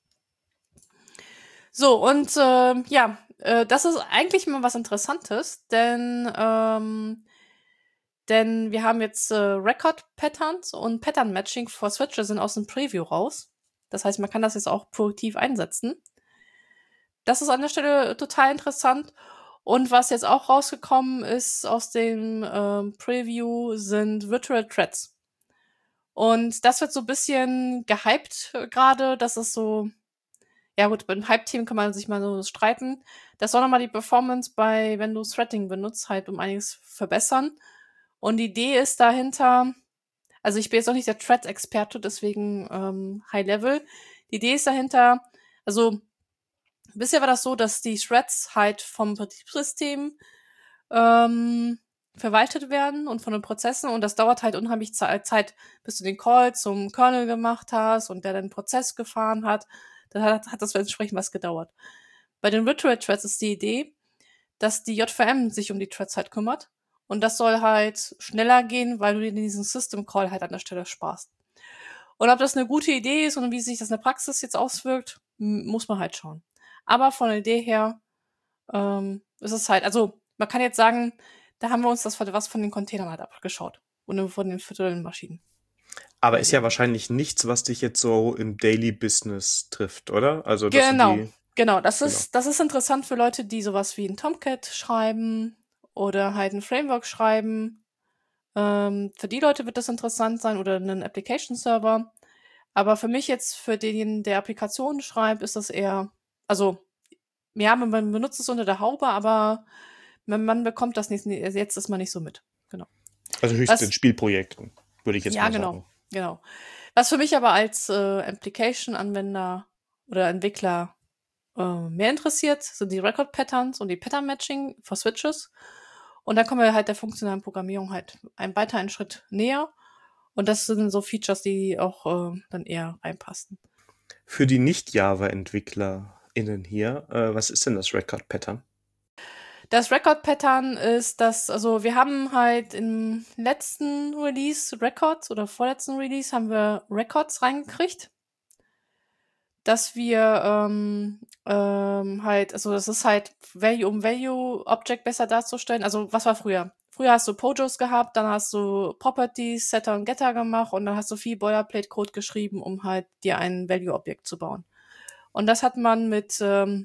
So, und das ist eigentlich mal was Interessantes, denn wir haben jetzt Record-Patterns und Pattern-Matching for Switches sind aus dem Preview raus. Das heißt, man kann das jetzt auch produktiv einsetzen. Das ist an der Stelle total interessant. Und was jetzt auch rausgekommen ist aus dem Preview sind Virtual Threads. Und das wird so ein bisschen gehypt gerade. Das ist so, ja gut, beim Hype-Team kann man sich mal so streiten. Das soll nochmal die Performance wenn du Threading benutzt, halt um einiges verbessern. Und die Idee ist dahinter, also ich bin jetzt auch nicht der Thread-Experte, deswegen High Level. Die Idee ist dahinter, also bisher war das so, dass die Threads halt vom Betriebssystem verwaltet werden und von den Prozessen und das dauert halt unheimlich Zeit, bis du den Call zum Kernel gemacht hast und der den Prozess gefahren hat. Dann hat das entsprechend was gedauert. Bei den Virtual Threads ist die Idee, dass die JVM sich um die Threads halt kümmert und das soll halt schneller gehen, weil du dir diesen System Call halt an der Stelle sparst. Und ob das eine gute Idee ist und wie sich das in der Praxis jetzt auswirkt, muss man halt schauen. Aber von der Idee her ist es halt, also man kann jetzt sagen, da haben wir uns das was von den Containern halt abgeschaut und von den virtuellen Maschinen. Aber ist ja wahrscheinlich nichts, was dich jetzt so im Daily Business trifft, oder? Also, dass Genau. Das ist interessant für Leute, die sowas wie ein Tomcat schreiben oder halt ein Framework schreiben. Für die Leute wird das interessant sein oder einen Application Server. Aber für mich jetzt, für den, der Applikationen schreibt, ist das eher, also, ja, man benutzt es unter der Haube, aber man bekommt das nicht, jetzt ist man nicht so mit. Genau. also höchstens in Spielprojekten, würde ich jetzt mal sagen. Genau. Was für mich aber als Application-Anwender oder Entwickler mehr interessiert, sind die Record-Patterns und die Pattern-Matching für Switches. Und dann kommen wir halt der funktionalen Programmierung halt weiter einen Schritt näher. Und das sind so Features, die auch dann eher reinpassen. Für die Nicht-Java-EntwicklerInnen hier, was ist denn das Record-Pattern? Das Record-Pattern ist das, also wir haben halt im letzten Release Records oder vorletzten Release haben wir Records reingekriegt, dass wir halt, also das ist halt Value Object besser darzustellen. Also was war früher? Früher hast du Pojos gehabt, dann hast du Properties, Setter und Getter gemacht und dann hast du viel Boilerplate-Code geschrieben, um halt dir ein Value-Objekt zu bauen. Und das hat man mit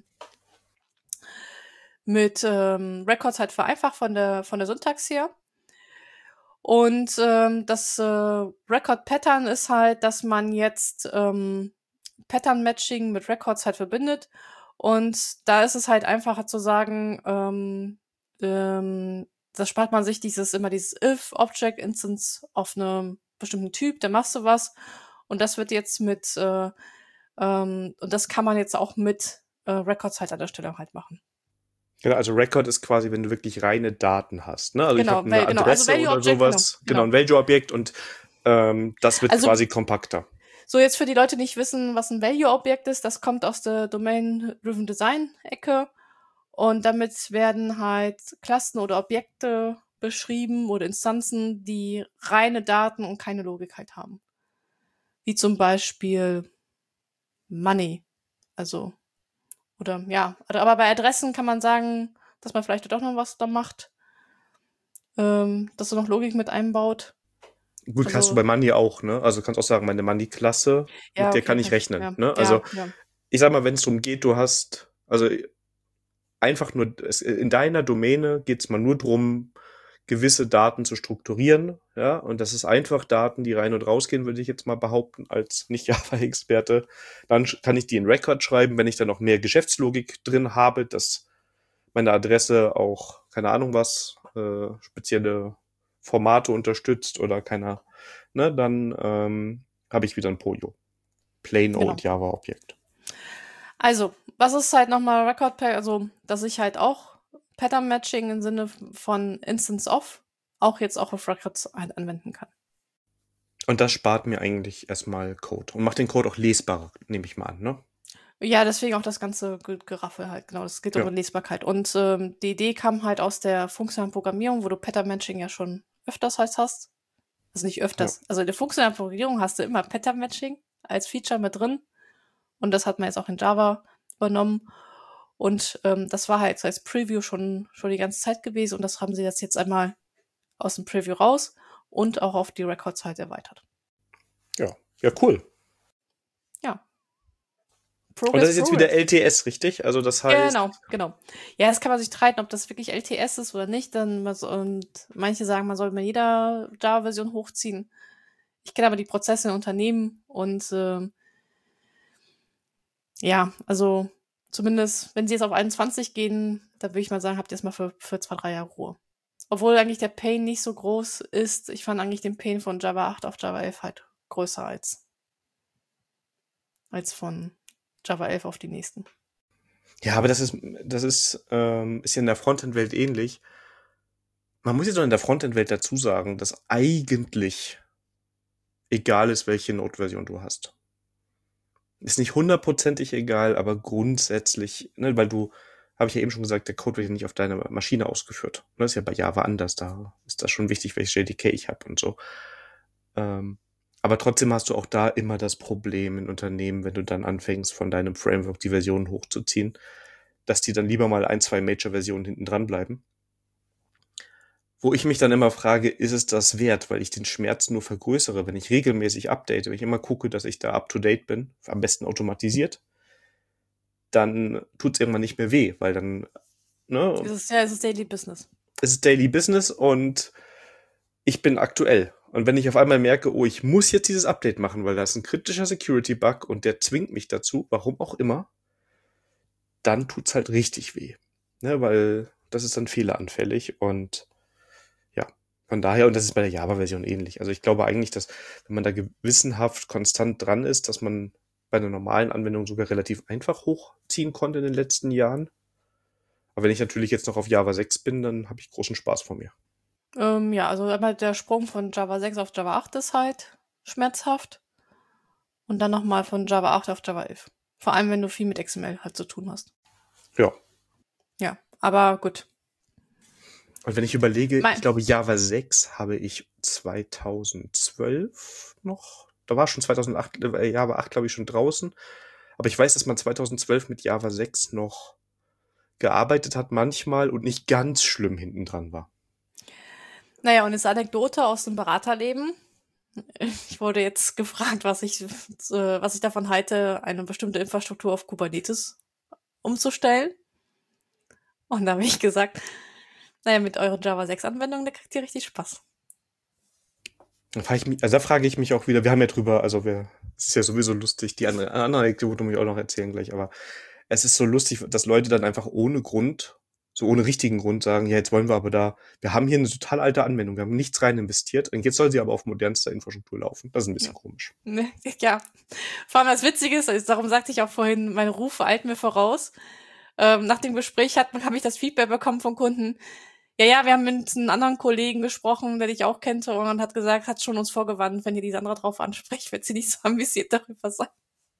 Records halt vereinfacht von der Syntax her. Und das Record-Pattern ist halt, dass man jetzt Pattern-Matching mit Records halt verbindet. Und da ist es halt einfacher zu sagen, da spart man sich dieses If-Object-Instance auf einem bestimmten Typ, da machst du was. Und das wird jetzt und das kann man jetzt auch mit Records halt an der Stelle halt machen. Genau, also Record ist quasi, wenn du wirklich reine Daten hast, ne? Also ich habe eine Adresse also oder sowas, genau, ein Value-Objekt und das wird quasi kompakter. So, jetzt für die Leute, die nicht wissen, was ein Value-Objekt ist, das kommt aus der Domain-Driven Design-Ecke. Und damit werden halt Klassen oder Objekte beschrieben oder Instanzen, die reine Daten und keine Logik halt haben. Wie zum Beispiel Money. Also, oder ja, aber bei Adressen kann man sagen, dass man vielleicht doch noch was da macht. Dass du noch Logik mit einbaut. Gut, kannst du bei Money auch, ne? Also kannst auch sagen, meine Money-Klasse, mit der kann ich rechnen, ne? Also ich sag mal, wenn es darum geht, du hast, also einfach nur, in deiner Domäne geht's mal nur drum, gewisse Daten zu strukturieren, ja, und das ist einfach Daten, die rein und rausgehen, würde ich jetzt mal behaupten, als Nicht-Java-Experte. Dann kann ich die in Record schreiben, wenn ich dann noch mehr Geschäftslogik drin habe, dass meine Adresse auch, keine Ahnung was, spezielle Formate unterstützt oder keiner, ne, dann habe ich wieder ein POJO. Plain Genau. Old Java Objekt. Also, was ist halt nochmal Record Pack? Also, dass ich halt auch Pattern Matching im Sinne von Instance of auch jetzt auch auf Records halt anwenden kann. Und das spart mir eigentlich erstmal Code und macht den Code auch lesbarer, nehme ich mal an, ne? Ja, deswegen auch das ganze Geraffel halt, genau. Das geht Ja. um Lesbarkeit. Und die Idee kam halt aus der funktionalen Programmierung, wo du Pattern Matching ja schon öfters halt hast. Also nicht öfters. Also in der funktionalen Programmierung hast du immer Pattern Matching als Feature mit drin. Und das hat man jetzt auch in Java übernommen. Und das war halt als Preview schon die ganze Zeit gewesen. Und das haben sie jetzt einmal aus dem Preview raus und auch auf die Records halt erweitert. Ja, ja, cool. Ja. Und das ist jetzt wieder LTS, richtig? Also das heißt, Genau. Ja, das kann man sich streiten, ob das wirklich LTS ist oder nicht. Und manche sagen, man soll mal jeder Java-Version hochziehen. Ich kenne aber die Prozesse in Unternehmen und ja, also zumindest, wenn sie jetzt auf 21 gehen, da würde ich mal sagen, habt ihr erstmal für 2-3 Jahre Ruhe. Obwohl eigentlich der Pain nicht so groß ist. Ich fand eigentlich den Pain von Java 8 auf Java 11 halt größer als von Java 11 auf die nächsten. ja, aber das ist ja in der Frontend-Welt ähnlich. Man muss jetzt auch in der Frontend-Welt dazu sagen, dass eigentlich egal ist, welche Node-Version du hast. Ist nicht hundertprozentig egal, aber grundsätzlich, ne, weil habe ich ja eben schon gesagt, der Code wird ja nicht auf deiner Maschine ausgeführt. Das ist ja bei Java anders, da ist das schon wichtig, welches JDK ich habe und so. Aber trotzdem hast du auch da immer das Problem in Unternehmen, wenn du dann anfängst, von deinem Framework die Versionen hochzuziehen, dass die dann lieber mal 1-2 Major-Versionen hinten dran bleiben. Wo ich mich dann immer frage, ist es das wert, weil ich den Schmerz nur vergrößere, wenn ich regelmäßig update, wenn ich immer gucke, dass ich da up-to-date bin, am besten automatisiert, dann tut's irgendwann nicht mehr weh, weil dann, ne? Es ist Daily Business. Es ist Daily Business und ich bin aktuell. Und wenn ich auf einmal merke, oh, ich muss jetzt dieses Update machen, weil da ist ein kritischer Security-Bug und der zwingt mich dazu, warum auch immer, dann tut's halt richtig weh. Ne, weil das ist dann fehleranfällig und ja, von daher, und das ist bei der Java-Version ähnlich. Also ich glaube eigentlich, dass wenn man da gewissenhaft konstant dran ist, dass man bei einer normalen Anwendung sogar relativ einfach hochziehen konnte in den letzten Jahren. Aber wenn ich natürlich jetzt noch auf Java 6 bin, dann habe ich großen Spaß vor mir. Ja, also einmal der Sprung von Java 6 auf Java 8 ist halt schmerzhaft. Und dann nochmal von Java 8 auf Java 11. Vor allem, wenn du viel mit XML halt zu tun hast. Ja. Ja, aber gut. Und wenn ich überlege, ich glaube, Java 6 habe ich 2012 noch. Da war schon 2008, Java 8, glaube ich, schon draußen. Aber ich weiß, dass man 2012 mit Java 6 noch gearbeitet hat manchmal und nicht ganz schlimm hinten dran war. Naja, und jetzt Anekdote aus dem Beraterleben. Ich wurde jetzt gefragt, was ich davon halte, eine bestimmte Infrastruktur auf Kubernetes umzustellen. Und da habe ich gesagt, naja, mit euren Java 6 Anwendungen, da kriegt ihr richtig Spaß. Da frage ich mich auch wieder, wir haben ja drüber, es ist ja sowieso lustig, die andere Anekdote muss ich auch noch erzählen gleich, aber es ist so lustig, dass Leute dann einfach ohne Grund, so ohne richtigen Grund sagen, ja, jetzt wollen wir aber wir haben hier eine total alte Anwendung, wir haben nichts rein investiert und jetzt soll sie aber auf modernster Infrastruktur laufen. Das ist ein bisschen komisch. Ja, vor allem das Witzige ist, darum sagte ich auch vorhin, mein Ruf eilt mir voraus. Nach dem Gespräch habe ich das Feedback bekommen von Kunden. Ja, wir haben mit einem anderen Kollegen gesprochen, der dich auch kannte und hat gesagt, hat schon uns vorgewarnt, wenn ihr diese andere drauf anspricht, wird sie nicht so ambitioniert darüber sein.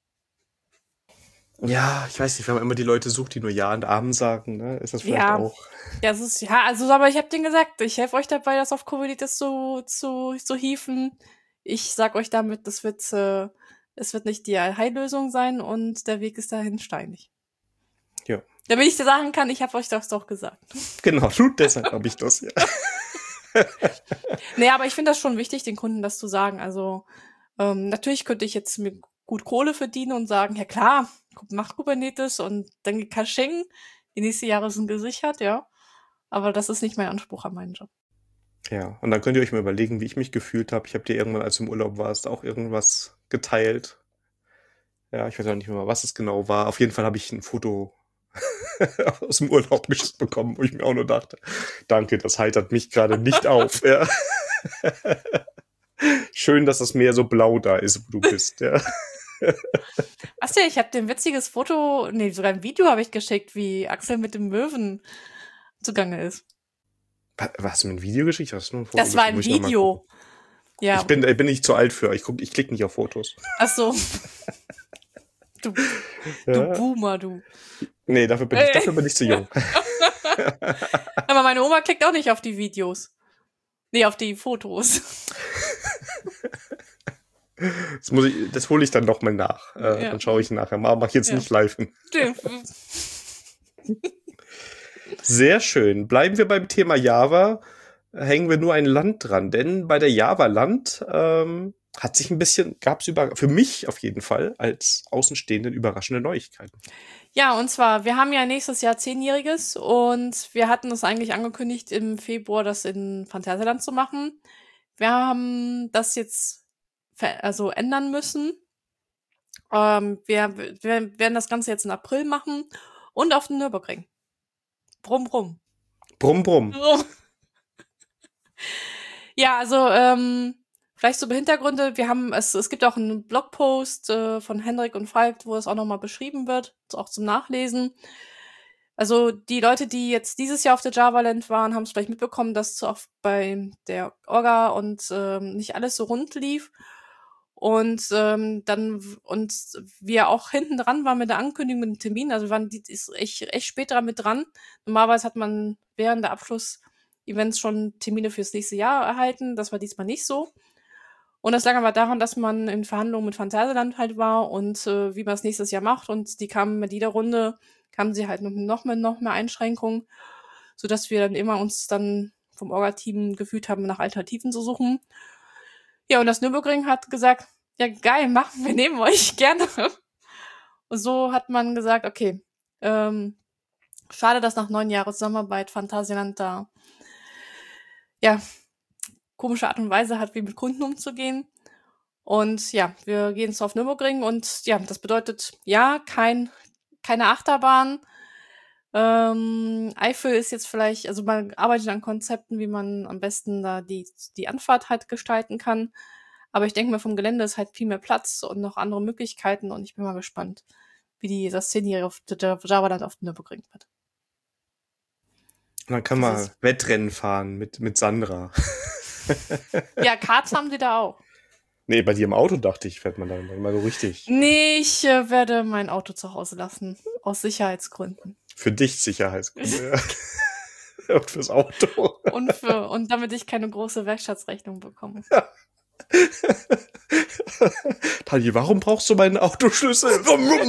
Ja, ich weiß nicht, wenn man immer die Leute sucht, die nur Ja und Amen sagen, ne, ist das vielleicht auch. Ja, aber ich habe denen gesagt, ich helfe euch dabei, das auf Kubernetes zu hieven. Ich sag euch damit, es wird nicht die Allheillösung sein und der Weg ist dahin steinig. Ja. Damit ich dir sagen kann, ich habe euch das doch gesagt. Genau, deshalb habe ich das, ja. Nee, aber ich finde das schon wichtig, den Kunden das zu sagen. Also natürlich könnte ich jetzt mir gut Kohle verdienen und sagen, ja klar, mach Kubernetes und dann Caching. Die nächsten Jahre sind gesichert, ja. Aber das ist nicht mein Anspruch an meinen Job. Ja, und dann könnt ihr euch mal überlegen, wie ich mich gefühlt habe. Ich habe dir irgendwann, als du im Urlaub warst, auch irgendwas geteilt. Ja, ich weiß auch nicht mehr, was es genau war. Auf jeden Fall habe ich ein Foto aus dem Urlaub geschickt bekommen, wo ich mir auch nur dachte, danke, das heitert mich gerade nicht auf. Ja. Schön, dass das Meer so blau da ist, wo du bist. Ja. Weißt du, ich habe dir ein witziges Foto, nee, sogar ein Video habe ich geschickt, wie Axel mit dem Möwen zugange ist. Hast du mir ein Video geschickt? Hast du nur ein Foto Das war ein geschickt? Muss ich noch mal Video. gucken. Ja. Ich bin nicht zu alt für. Ich klicke nicht auf Fotos. Ach so. Du Ja. Boomer, du. Nee, dafür bin ich zu jung. Aber meine Oma klickt auch nicht auf die Videos. Nee, auf die Fotos. Das hole ich dann noch mal nach. Ja. Dann schaue ich nachher mal. Mach jetzt Ja. nicht live. Stimmt. Sehr schön. Bleiben wir beim Thema Java. Hängen wir nur ein Land dran. Denn bei der Java-Land hat sich ein bisschen, für mich auf jeden Fall als Außenstehenden überraschende Neuigkeiten. Ja, und zwar, wir haben ja nächstes Jahr 10-jähriges und wir hatten es eigentlich angekündigt, im Februar das in Phantasialand zu machen. Wir haben das jetzt ändern müssen. Wir werden das Ganze jetzt im April machen und auf den Nürburgring. Brumm, brumm. Brumm, brumm. Ja, also vielleicht so Hintergründe. Es gibt auch einen Blogpost von Hendrik und Falk, wo es auch nochmal beschrieben wird, auch zum Nachlesen. Also die Leute, die jetzt dieses Jahr auf der Javaland waren, haben es vielleicht mitbekommen, dass auch bei der Orga und nicht alles so rund lief. Und wir auch hinten dran waren mit der Ankündigung mit dem Termin. Also wir waren echt spät dran mit dran. Normalerweise hat man während der Abschluss-Events schon Termine fürs nächste Jahr erhalten. Das war diesmal nicht so. Und das lag aber daran, dass man in Verhandlungen mit Phantasialand halt war und wie man es nächstes Jahr macht. Und die kamen mit jeder Runde, kamen sie halt noch mehr Einschränkungen, sodass wir dann immer uns dann vom Orga-Team gefühlt haben, nach Alternativen zu suchen. Ja, und das Nürburgring hat gesagt, ja geil, machen wir nehmen euch gerne. Und so hat man gesagt, okay, schade, dass nach 9 Jahren Zusammenarbeit Phantasialand da komische Art und Weise hat, wie mit Kunden umzugehen. Und ja, wir gehen jetzt auf Nürburgring und ja, das bedeutet, ja, keine Achterbahn. Eifel ist jetzt vielleicht, also man arbeitet an Konzepten, wie man am besten da die Anfahrt halt gestalten kann. Aber ich denke mir, vom Gelände ist halt viel mehr Platz und noch andere Möglichkeiten und ich bin mal gespannt, wie das 10-Jährige auf der Javaland auf den Nürburgring wird. Und dann kann man Wettrennen fahren mit Sandra. Ja, Karts haben die da auch. Nee, bei dir im Auto dachte ich, fährt man dann mal so richtig. Nee, ich werde mein Auto zu Hause lassen. Aus Sicherheitsgründen. Für dich Sicherheitsgründe. Und fürs Auto. Und damit ich keine große Werkstattrechnung bekomme. Tali, warum brauchst du meinen Autoschlüssel?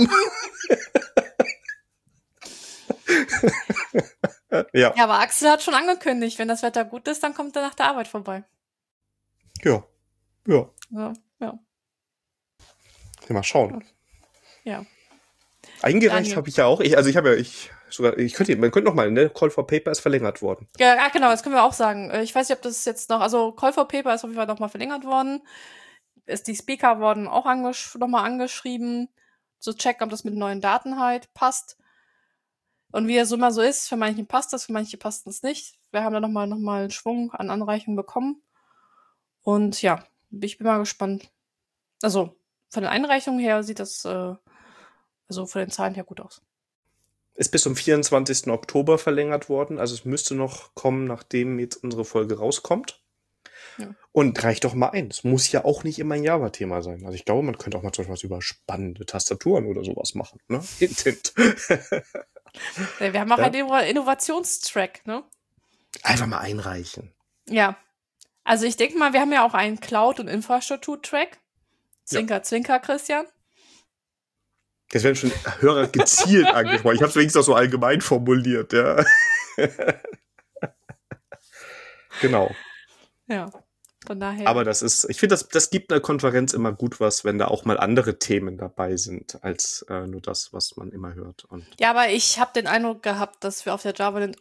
Ja, aber Axel hat schon angekündigt, wenn das Wetter gut ist, dann kommt er nach der Arbeit vorbei. Ja. Ja. Mal schauen. Ja. Eingereicht habe ich ja auch. Man könnte noch mal, ne? Call for Paper ist verlängert worden. Ja, genau, das können wir auch sagen. Ich weiß nicht, ob das jetzt noch, also Call for Paper ist auf jeden Fall noch mal verlängert worden. Die Speaker wurden auch noch mal angeschrieben, zu checken, ob das mit neuen Daten halt passt. Und wie es immer so ist, für manche passt das, für manche passt es nicht. Wir haben da noch mal einen Schwung an Anreichungen bekommen. Und ja, ich bin mal gespannt. Also, von den Einreichungen her sieht das, von den Zahlen her gut aus. Ist bis zum 24. Oktober verlängert worden. Also es müsste noch kommen, nachdem jetzt unsere Folge rauskommt. Ja. Und reicht doch mal ein. Es muss ja auch nicht immer ein Java-Thema sein. Also ich glaube, man könnte auch mal zum Beispiel was über spannende Tastaturen oder sowas machen. Ne? Hint. Wir haben auch einen Innovationstrack, ne? Einfach mal einreichen. Ja. Also ich denke mal, wir haben ja auch einen Cloud- und Infrastruktur-Track. Zwinker, Zwinker, Christian. Das werden schon Hörer gezielt angesprochen. Ich habe es wenigstens auch so allgemein formuliert, ja. Genau. Ja. Von daher. Aber ich finde, das gibt einer Konferenz immer gut was, wenn da auch mal andere Themen dabei sind, als nur das, was man immer hört. Und Ja, aber ich habe den Eindruck gehabt, dass wir auf der JavaLand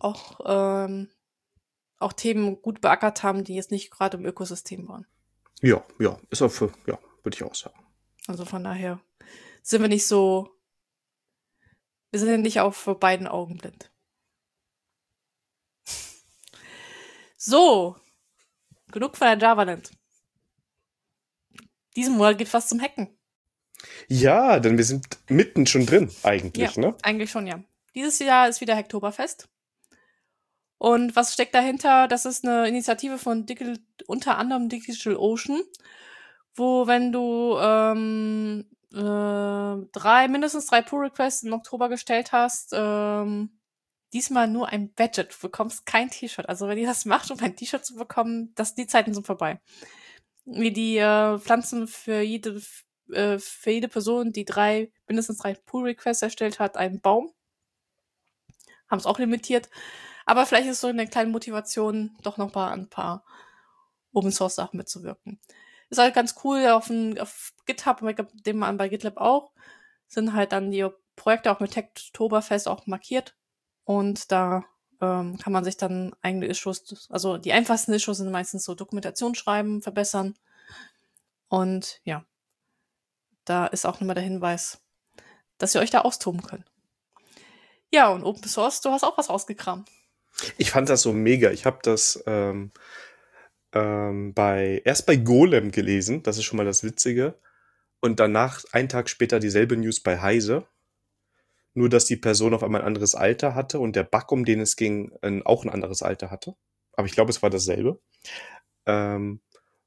auch Themen gut beackert haben, die jetzt nicht gerade im Ökosystem waren. ja, ist auch würde ich auch sagen. Also von daher sind wir nicht so, wir sind ja nicht auf beiden Augen blind. So, genug von der JavaLand. Diesen Monat geht was zum Hacken. Ja, denn wir sind mitten schon drin, eigentlich, Ja, ne? eigentlich schon, ja. Dieses Jahr ist wieder Hacktoberfest. Und was steckt dahinter? Das ist eine Initiative von unter anderem DigitalOcean, wo wenn du mindestens 3 Pull-Requests im Oktober gestellt hast, diesmal nur ein Badget. Du bekommst kein T-Shirt. Also wenn ihr das macht, um ein T-Shirt zu bekommen, die Zeiten sind vorbei. Wie die Pflanzen für jede Person, die mindestens 3 Pull-Requests erstellt hat, einen Baum. Haben es auch limitiert. Aber vielleicht ist so eine kleine Motivation, doch noch mal an ein paar Open-Source-Sachen mitzuwirken. Ist halt ganz cool, auf GitHub, dem man bei GitLab auch, sind halt dann die Projekte auch mit Hacktoberfest auch markiert. Und da kann man sich dann eigene Issues, also die einfachsten Issues sind meistens so Dokumentation schreiben, verbessern. Und ja, da ist auch nochmal der Hinweis, dass ihr euch da austoben könnt. Ja, und Open Source, du hast auch was ausgekramt. Ich fand das so mega. Ich habe das erst bei Golem gelesen, das ist schon mal das Witzige. Und danach, einen Tag später, dieselbe News bei Heise. Nur, dass die Person auf einmal ein anderes Alter hatte und der Bug, um den es ging, auch ein anderes Alter hatte. Aber ich glaube, es war dasselbe. Ähm,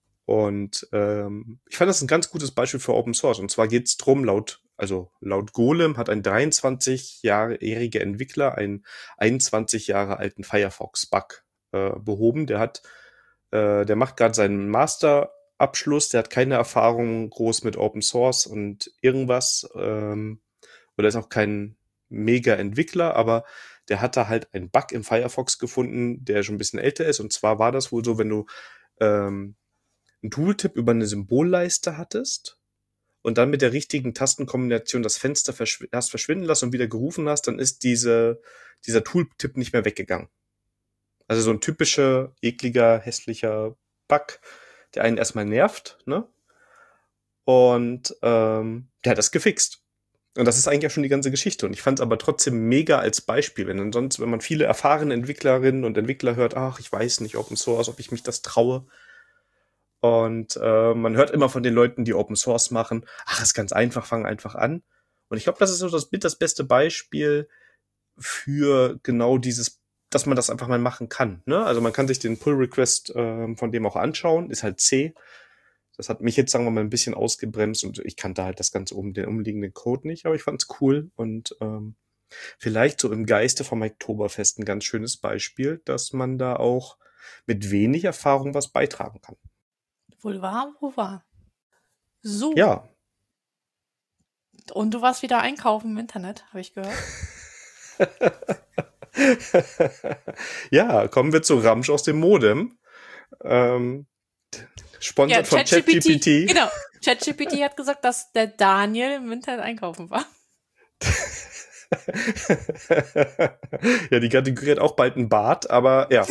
ich fand das ein ganz gutes Beispiel für Open Source. Und zwar geht es drum, laut Golem hat ein 23-jähriger Entwickler einen 21 Jahre alten Firefox-Bug behoben. Der macht gerade seinen Masterabschluss, der hat keine Erfahrung groß mit Open Source und irgendwas, oder ist auch kein Mega-Entwickler, aber der hat da halt einen Bug im Firefox gefunden, der schon ein bisschen älter ist. Und zwar war das wohl so, wenn du ähm, einen Tooltip über eine Symbolleiste hattest und dann mit der richtigen Tastenkombination das Fenster hast verschwinden lassen und wieder gerufen hast, dann ist dieser Tooltip nicht mehr weggegangen. Also so ein typischer, ekliger, hässlicher Bug, der einen erstmal nervt, ne? Und der hat das gefixt. Und das ist eigentlich auch schon die ganze Geschichte. Und ich fand es aber trotzdem mega als Beispiel. Wenn man viele erfahrene Entwicklerinnen und Entwickler hört, ach, ich weiß nicht, Open Source, ob ich mich das traue. Und man hört immer von den Leuten, die Open Source machen, ach, ist ganz einfach, fang einfach an. Und ich glaube, das ist so das beste Beispiel für genau dieses, dass man das einfach mal machen kann. Ne? Also man kann sich den Pull-Request von dem auch anschauen, ist halt C. Das hat mich jetzt, sagen wir mal, ein bisschen ausgebremst und ich kannte halt das Ganze den umliegenden Code nicht, aber ich fand's cool und vielleicht so im Geiste vom Oktoberfest ein ganz schönes Beispiel, dass man da auch mit wenig Erfahrung was beitragen kann. Wohl wahr, wo war? So. Ja. Und du warst wieder einkaufen im Internet, habe ich gehört. Ja, kommen wir zu Ramsch aus dem Modem. Sponsert von ChatGPT. Genau. ChatGPT hat gesagt, dass der Daniel im Internet einkaufen war. Ja, die Kategorie hat auch bald einen Bart, aber ja.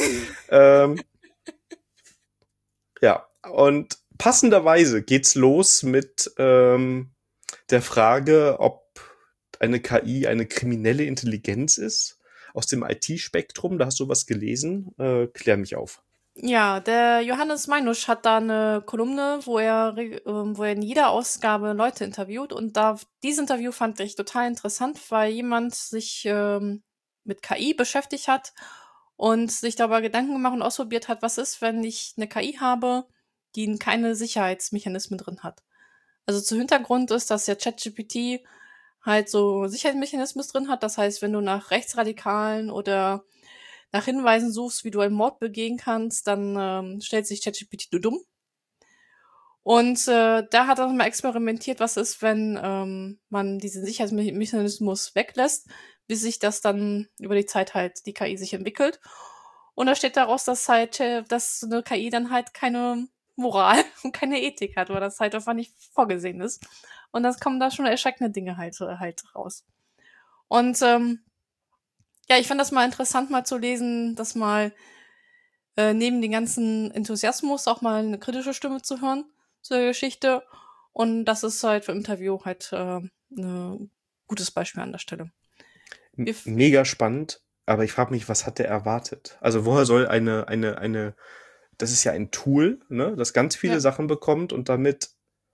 Ja, und passenderweise geht's los mit der Frage, ob eine KI eine kriminelle Intelligenz ist aus dem IT-Spektrum. Da hast du was gelesen. Klär mich auf. Ja, der Johannes Meinusch hat da eine Kolumne, wo er in jeder Ausgabe Leute interviewt. Und dieses Interview fand ich total interessant, weil jemand sich mit KI beschäftigt hat und sich darüber Gedanken gemacht und ausprobiert hat, was ist, wenn ich eine KI habe, die keine Sicherheitsmechanismen drin hat. Also zu Hintergrund ist, dass ja ChatGPT halt so Sicherheitsmechanismen drin hat. Das heißt, wenn du nach Rechtsradikalen oder nach Hinweisen suchst, wie du einen Mord begehen kannst, dann stellt sich ChatGPT du dumm. Und da hat er mal experimentiert, was ist, wenn man diesen Sicherheitsmechanismus weglässt, bis sich das dann über die Zeit halt die KI sich entwickelt. Und da steht daraus, dass halt, dass eine KI dann halt keine Moral und keine Ethik hat, weil das halt einfach nicht vorgesehen ist. Und das kommen da schon erschreckende Dinge halt raus. Und ja, ich fand das mal interessant, mal zu lesen, dass mal neben dem ganzen Enthusiasmus auch mal eine kritische Stimme zu hören zur Geschichte. Und das ist halt für Interview halt ein gutes Beispiel an der Stelle. Mega spannend, aber ich frage mich, was hat der erwartet? Also woher soll das ist ja ein Tool, ne, das ganz viele Sachen bekommt und damit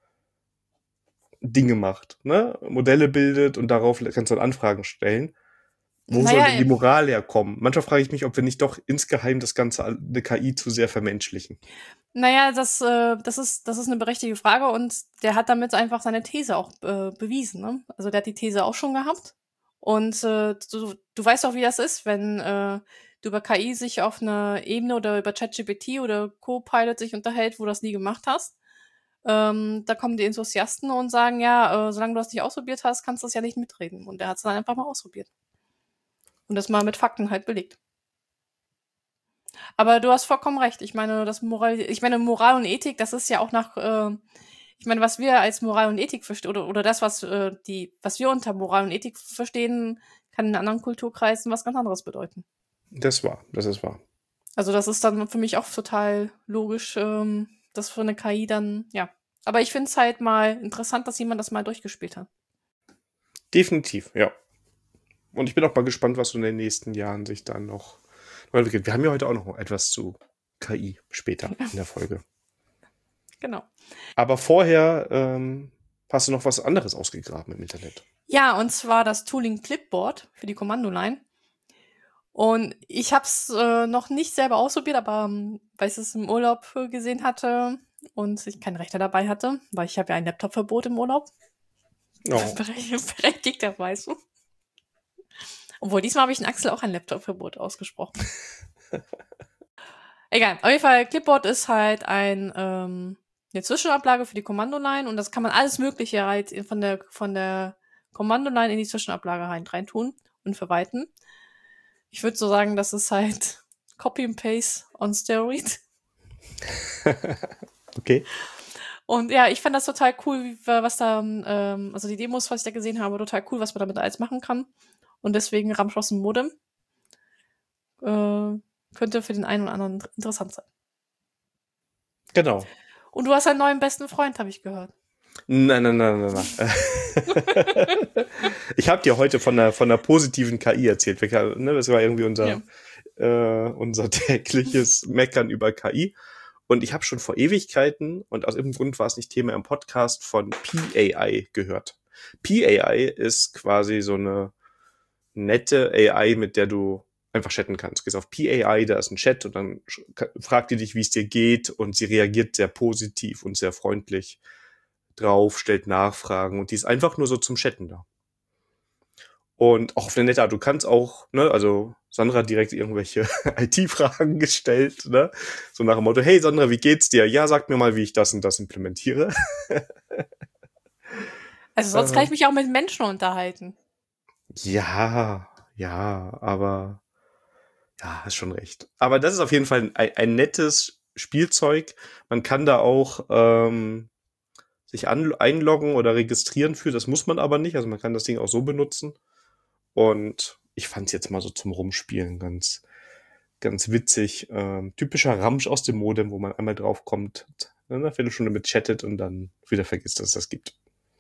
Dinge macht, ne? Modelle bildet und darauf kannst du dann Anfragen stellen. Wo soll denn die Moral herkommen? Manchmal frage ich mich, ob wir nicht doch insgeheim das Ganze eine KI zu sehr vermenschlichen. Naja, das ist eine berechtigte Frage und der hat damit einfach seine These auch bewiesen. Ne? Also der hat die These auch schon gehabt. Und du weißt auch, wie das ist, wenn du über KI sich auf einer Ebene oder über ChatGPT oder Copilot sich unterhält, wo du das nie gemacht hast. Da kommen die Enthusiasten und sagen, ja, solange du das nicht ausprobiert hast, kannst du das ja nicht mitreden. Und der hat es dann einfach mal ausprobiert. Und das mal mit Fakten halt belegt. Aber du hast vollkommen recht. Ich meine, Moral und Ethik, das ist ja auch ich meine, was wir als Moral und Ethik verstehen, oder das, was wir unter Moral und Ethik verstehen, kann in anderen Kulturkreisen was ganz anderes bedeuten. Das ist wahr. Also das ist dann für mich auch total logisch, dass für eine KI dann, ja. Aber ich finde es halt mal interessant, dass jemand das mal durchgespielt hat. Definitiv, ja. Und ich bin auch mal gespannt, was so in den nächsten Jahren sich dann noch entwickelt. Wir haben ja heute auch noch etwas zu KI später in der Folge. Genau. Aber vorher hast du noch was anderes ausgegraben im Internet. Ja, und zwar das Tooling Clipboard für die Kommandoline. Und ich habe es noch nicht selber ausprobiert, aber weil ich es im Urlaub gesehen hatte und ich keinen Rechner dabei hatte, weil ich habe ja ein Laptopverbot im Urlaub. Oh. Berechtigterweise. Obwohl, diesmal habe ich in Axel auch ein Laptopverbot ausgesprochen. Egal, auf jeden Fall, Clipboard ist halt eine Zwischenablage für die Kommandoline und das kann man alles Mögliche halt von der Kommandoline in die Zwischenablage rein tun und verwalten. Ich würde so sagen, das ist halt Copy and Paste on Steroid. Okay. Und ja, ich fand das total cool, was da, also die Demos, was ich da gesehen habe, total cool, was man damit alles machen kann. Und deswegen Ramschloss im Modem könnte für den einen oder anderen interessant sein. Genau. Und du hast einen neuen besten Freund, habe ich gehört. Nein. Ich habe dir heute von einer positiven KI erzählt. Das war irgendwie unser tägliches Meckern über KI. Und ich habe schon vor Ewigkeiten, und aus irgendeinem Grund war es nicht Thema im Podcast, von PAI gehört. PAI ist quasi so eine nette AI, mit der du einfach chatten kannst. Du gehst auf PAI, da ist ein Chat und dann fragt die dich, wie es dir geht und sie reagiert sehr positiv und sehr freundlich drauf, stellt Nachfragen und die ist einfach nur so zum Chatten da. Und auch auf eine nette Art. Du kannst auch, ne, also Sandra hat direkt irgendwelche IT-Fragen gestellt, ne, so nach dem Motto, hey Sandra, wie geht's dir? Ja, sag mir mal, wie ich das und das implementiere. Also sonst kann ich mich auch mit Menschen unterhalten. Ja, aber ja, hast schon recht. Aber das ist auf jeden Fall ein nettes Spielzeug. Man kann da auch sich einloggen oder registrieren für. Das muss man aber nicht. Also man kann das Ding auch so benutzen. Und ich fand es jetzt mal so zum Rumspielen ganz witzig. Typischer Ramsch aus dem Modem, wo man einmal draufkommt, eine Viertelstunde mit chattet und dann wieder vergisst, dass es das gibt.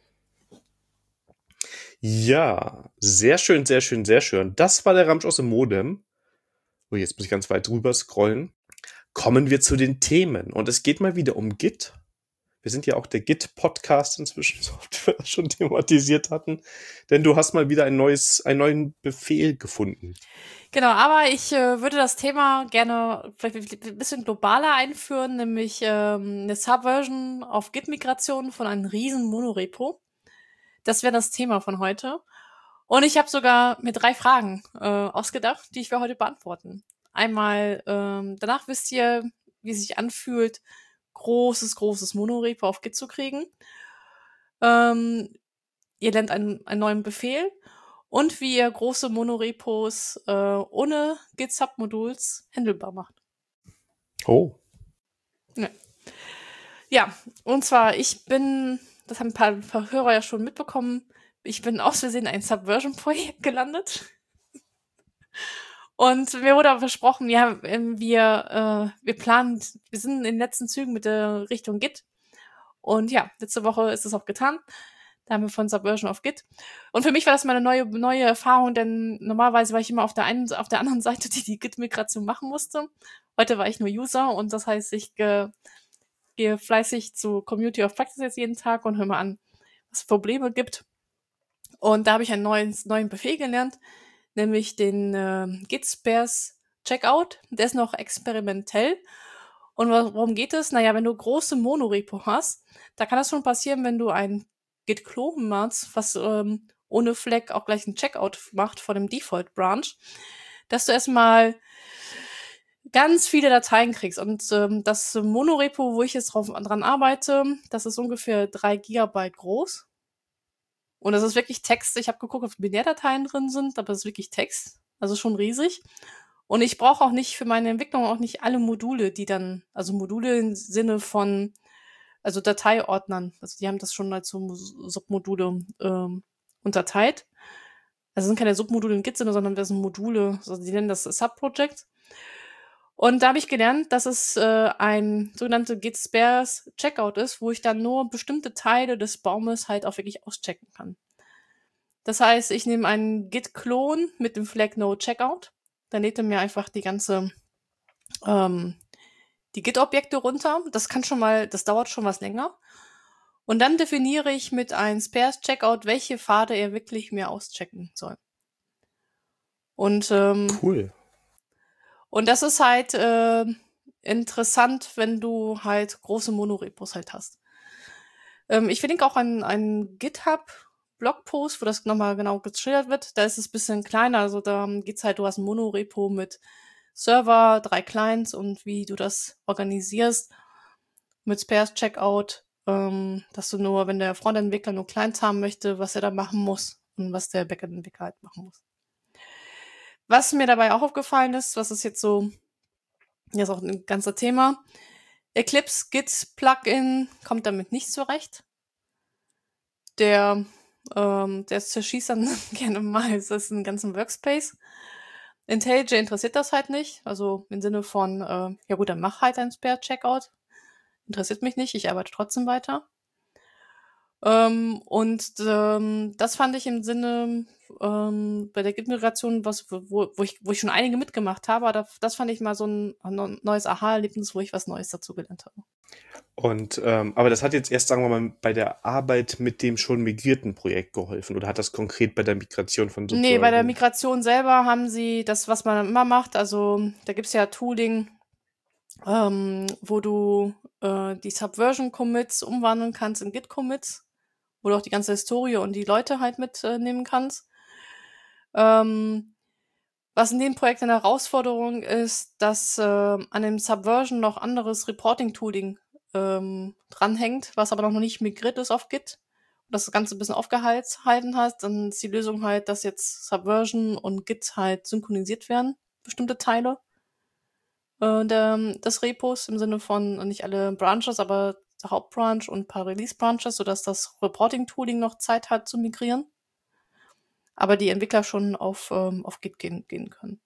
Ja, sehr schön, sehr schön, sehr schön. Das war der Ramsch aus dem Modem. Oh, jetzt muss ich ganz weit drüber scrollen. Kommen wir zu den Themen. Und es geht mal wieder um Git. Wir sind ja auch der Git-Podcast inzwischen, so oft wir das schon thematisiert hatten. Denn du hast mal wieder einen neuen Befehl gefunden. Genau, aber ich würde das Thema gerne vielleicht ein bisschen globaler einführen, nämlich eine Subversion auf Git-Migration von einem riesen Monorepo. Das wäre das Thema von heute. Und ich habe sogar mir 3 Fragen ausgedacht, die ich für heute beantworten. Einmal, danach wisst ihr, wie es sich anfühlt, großes Monorepo auf Git zu kriegen. Ihr lernt einen neuen Befehl und wie ihr große Monorepos ohne Git-Submoduls handelbar macht. Oh. Ja. Ja, und zwar, das haben ein paar Hörer ja schon mitbekommen, ich bin aus Versehen in ein Subversion-Projekt gelandet. Und mir wurde aber versprochen, ja, wir planen, wir sind in den letzten Zügen mit der Richtung Git. Und ja, letzte Woche ist es auch getan. Da haben wir von Subversion auf Git. Und für mich war das mal eine neue Erfahrung, denn normalerweise war ich immer auf der anderen Seite, die Git-Migration machen musste. Heute war ich nur User und das heißt, ich gehe fleißig zu Community of Practice jetzt jeden Tag und höre mal an, was es Probleme gibt. Und da habe ich einen neuen Befehl gelernt, nämlich den Git Spares Checkout. Der ist noch experimentell. Und worum geht es? Naja, wenn du große Monorepo hast, da kann das schon passieren, wenn du ein Git-Clone machst, was ohne Flag auch gleich einen Checkout macht von dem Default-Branch, dass du erstmal ganz viele Dateien kriegst. Und das Monorepo, wo ich jetzt dran arbeite, das ist ungefähr 3 Gigabyte groß. Und das ist wirklich Text. Ich habe geguckt, ob Binärdateien drin sind, aber es ist wirklich Text. Also schon riesig. Und ich brauche auch nicht für meine Entwicklung auch nicht alle Module, also Module im Sinne von, also Dateiordnern. Also die haben das schon als so Submodule unterteilt. Also es sind keine Submodule in Git-Sinne, sondern das sind Module, also die nennen das Subprojects. Und da habe ich gelernt, dass es ein sogenannte Git Spares Checkout ist, wo ich dann nur bestimmte Teile des Baumes halt auch wirklich auschecken kann. Das heißt, ich nehme einen Git-Klon mit dem Flag No Checkout. Dann lädt er mir einfach die Git-Objekte runter. Das dauert schon was länger. Und dann definiere ich mit einem Spares Checkout, welche Pfade er wirklich mir auschecken soll. Und Cool. Und das ist halt interessant, wenn du halt große Monorepos halt hast. Ich verlinke auch einen GitHub-Blogpost, wo das nochmal genau geschildert wird. Da ist es ein bisschen kleiner. Also da geht's halt, du hast ein Monorepo mit Server, 3 Clients und wie du das organisierst mit Spares Checkout, dass du nur, wenn der Frontend-Entwickler nur Clients haben möchte, was er da machen muss und was der Backend-Entwickler halt machen muss. Was mir dabei auch aufgefallen ist, was ist jetzt so, ja, ist auch ein ganzer Thema. Eclipse Git Plugin kommt damit nicht zurecht. Der zerschießt dann gerne mal einen ganzen Workspace. IntelliJ interessiert das halt nicht. Also im Sinne von, ja gut, dann mach halt ein Spare-Checkout. Interessiert mich nicht, ich arbeite trotzdem weiter. Das fand ich im Sinne bei der Git-Migration, wo ich schon einige mitgemacht habe, aber das fand ich mal so ein neues Aha-Erlebnis, wo ich was Neues dazu gelernt habe. Und aber das hat jetzt erst, sagen wir mal, bei der Arbeit mit dem schon migrierten Projekt geholfen oder hat das konkret bei der Migration von Nee, bei der Subversion? Migration selber haben sie das, was man immer macht. Also da gibt's ja Tooling, wo du die Subversion-Commits umwandeln kannst in Git-Commits, wo du auch die ganze Historie und die Leute halt mitnehmen kannst. Was in dem Projekt eine Herausforderung ist, dass an dem Subversion noch anderes Reporting-Tooling dranhängt, was aber noch nicht migriert ist auf Git. Und das Ganze ein bisschen aufgehalten hat, dann ist die Lösung halt, dass jetzt Subversion und Git halt synchronisiert werden, bestimmte Teile des Repos, im Sinne von nicht alle Branches, aber der Hauptbranch und ein paar Release-Branches, sodass das Reporting-Tooling noch Zeit hat zu migrieren. Aber die Entwickler schon auf Git gehen können.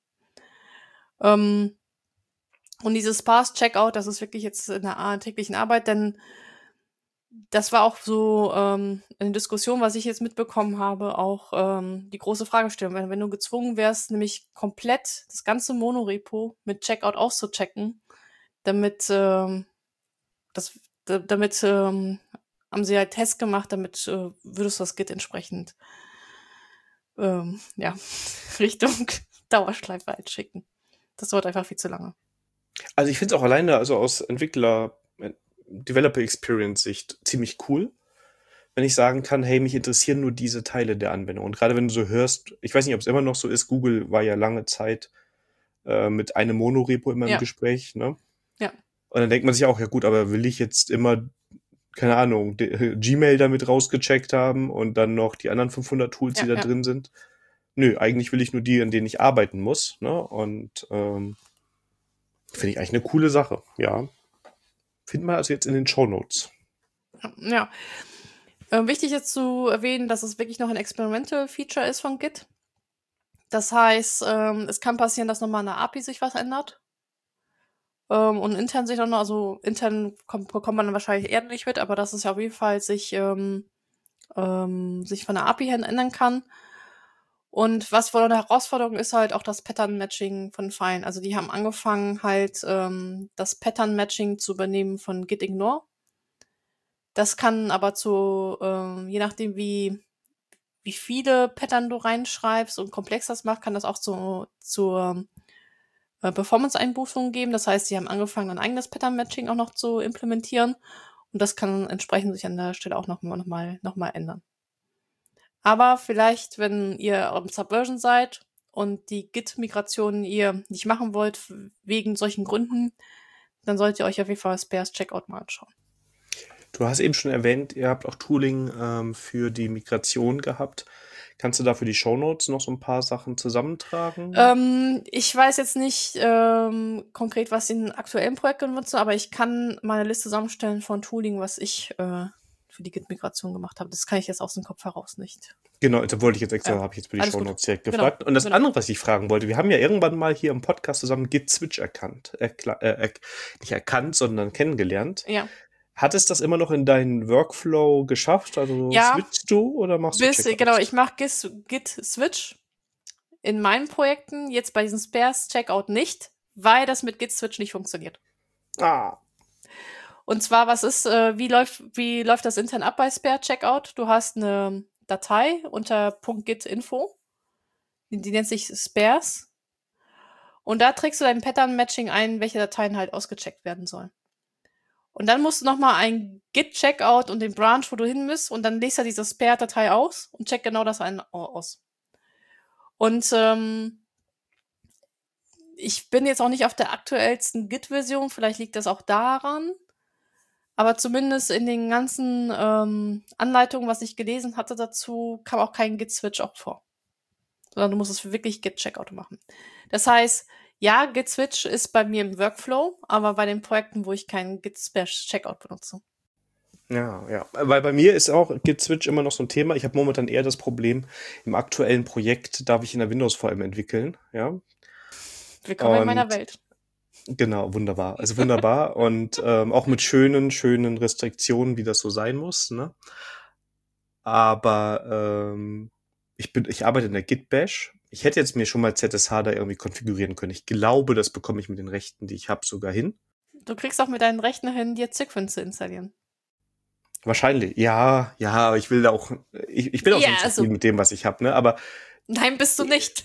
Und dieses Sparse-Checkout, das ist wirklich jetzt in der täglichen Arbeit, denn das war auch so eine Diskussion, was ich jetzt mitbekommen habe, auch die große Fragestellung. Wenn du gezwungen wärst, nämlich komplett das ganze Monorepo mit Checkout auszuchecken, damit haben sie halt Tests gemacht, damit würdest du das Git entsprechend ja, Richtung Dauerschleife halt schicken. Das dauert einfach viel zu lange. Also ich finde es auch alleine, also aus Developer Experience Sicht ziemlich cool, wenn ich sagen kann, hey, mich interessieren nur diese Teile der Anwendung. Und gerade wenn du so hörst, ich weiß nicht, ob es immer noch so ist, Google war ja lange Zeit mit einem Monorepo immer im Ja, Gespräch, ne? ja, Und dann denkt man sich auch, ja gut, aber will ich jetzt immer, keine Ahnung, Gmail damit rausgecheckt haben und dann noch die anderen 500 Tools, die ja, da ja. drin sind? Nö, eigentlich will ich nur die, an denen ich arbeiten muss, ne? Und finde ich eigentlich eine coole Sache, ja. Finden wir also jetzt in den Shownotes. Ja. Wichtig ist zu erwähnen, dass es wirklich noch ein Experimental Feature ist von Git. Das heißt, es kann passieren, dass nochmal an der API sich was ändert. Und intern sich dann noch, also intern bekommt man dann wahrscheinlich eher nicht mit, aber dass es ja auf jeden Fall sich von der API her ändern kann. Und was wohl eine Herausforderung ist halt auch das Pattern-Matching von Filen. Also die haben angefangen halt das Pattern-Matching zu übernehmen von git-ignore. Das kann aber je nachdem wie viele Pattern du reinschreibst und komplex das macht, kann das auch zur Performance-Einbußungen geben. Das heißt, sie haben angefangen, ein eigenes Pattern-Matching auch noch zu implementieren. Und das kann entsprechend sich an der Stelle auch noch mal ändern. Aber vielleicht, wenn ihr am Subversion seid und die Git-Migration ihr nicht machen wollt, wegen solchen Gründen, dann solltet ihr euch auf jeden Fall Spares Checkout mal anschauen. Du hast eben schon erwähnt, ihr habt auch Tooling für die Migration gehabt. Kannst du da für die Shownotes noch so ein paar Sachen zusammentragen? Ich weiß jetzt nicht konkret, was in aktuellen Projekten nutze, aber ich kann mal eine Liste zusammenstellen von Tooling, was ich für die Git-Migration gemacht habe. Das kann ich jetzt aus dem Kopf heraus nicht. Genau, da wollte ich jetzt extra, habe ich jetzt für die Shownotes direkt gefragt. Und das andere, was ich fragen wollte, wir haben ja irgendwann mal hier im Podcast zusammen Git-Switch nicht erkannt, sondern kennengelernt. Ja. Hat es das immer noch in deinen Workflow geschafft? Also switchst du oder machst du Checkouts? Genau, ich mache Git-Switch in meinen Projekten, jetzt bei diesem Spares-Checkout nicht, weil das mit Git-Switch nicht funktioniert. Und zwar, wie läuft das intern ab bei Spare-Checkout? Du hast eine Datei unter .git-info, die nennt sich Spares. Und da trägst du dein Pattern-Matching ein, welche Dateien halt ausgecheckt werden sollen. Und dann musst du nochmal ein Git-Checkout und den Branch, wo du hin musst, und dann legst du diese Spare-Datei aus und check genau das aus. Und ich bin jetzt auch nicht auf der aktuellsten Git-Version, vielleicht liegt das auch daran. Aber zumindest in den ganzen Anleitungen, was ich gelesen hatte dazu, kam auch kein Git-Switch auch vor. Sondern du musst es für wirklich Git-Checkout machen. Das heißt, ja, Git-Switch ist bei mir im Workflow, aber bei den Projekten, wo ich keinen Git-Checkout benutze. Ja, weil bei mir ist auch Git-Switch immer noch so ein Thema. Ich habe momentan eher das Problem, im aktuellen Projekt darf ich in der Windows-VM entwickeln. Ja. Willkommen in meiner Welt. Genau, wunderbar. Also wunderbar. Und auch mit schönen Restriktionen, wie das so sein muss. Ne? Aber ich arbeite in der Git-Bash. Ich hätte jetzt mir schon mal ZSH da irgendwie konfigurieren können. Ich glaube, das bekomme ich mit den Rechten, die ich habe, sogar hin. Du kriegst auch mit deinen Rechten hin, dir Zigfin zu installieren. Wahrscheinlich. Ja, aber ich will da auch, ich bin auch so zufrieden mit dem, was ich habe, ne? Aber nein, bist du nicht.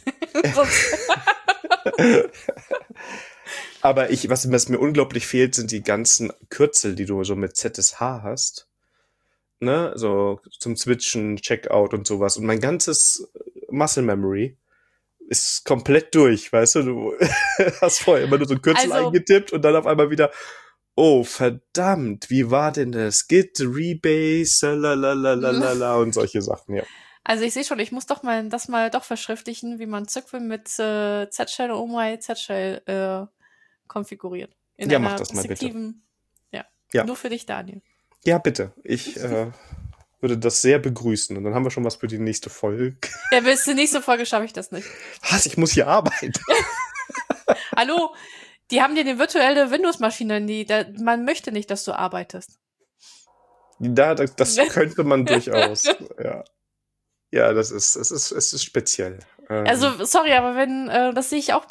Aber was mir unglaublich fehlt, sind die ganzen Kürzel, die du so mit ZSH hast. Ne? So zum Switchen, Checkout und sowas. Und mein ganzes Muscle Memory ist komplett durch, weißt du? Du hast vorher immer nur so ein Kürzel eingetippt und dann auf einmal wieder, oh, verdammt, wie war denn das? Git, Rebase, lalalala und solche Sachen, ja. Also ich sehe schon, ich muss das mal verschriftlichen, wie man Zigfin mit Z-Shell und OMI Z-Shell konfiguriert. Ja, mach das mal bitte. Ja, nur für dich, Daniel. Ja, bitte. Ich würde das sehr begrüßen. Und dann haben wir schon was für die nächste Folge. Ja, bis zur nächsten Folge schaffe ich das nicht. Was? Ich muss hier arbeiten. Hallo? Die haben dir eine virtuelle Windows-Maschine. Man möchte nicht, dass du arbeitest. Das könnte man durchaus. Ja, es ist speziell. Also, sorry, aber wenn, das sehe ich auch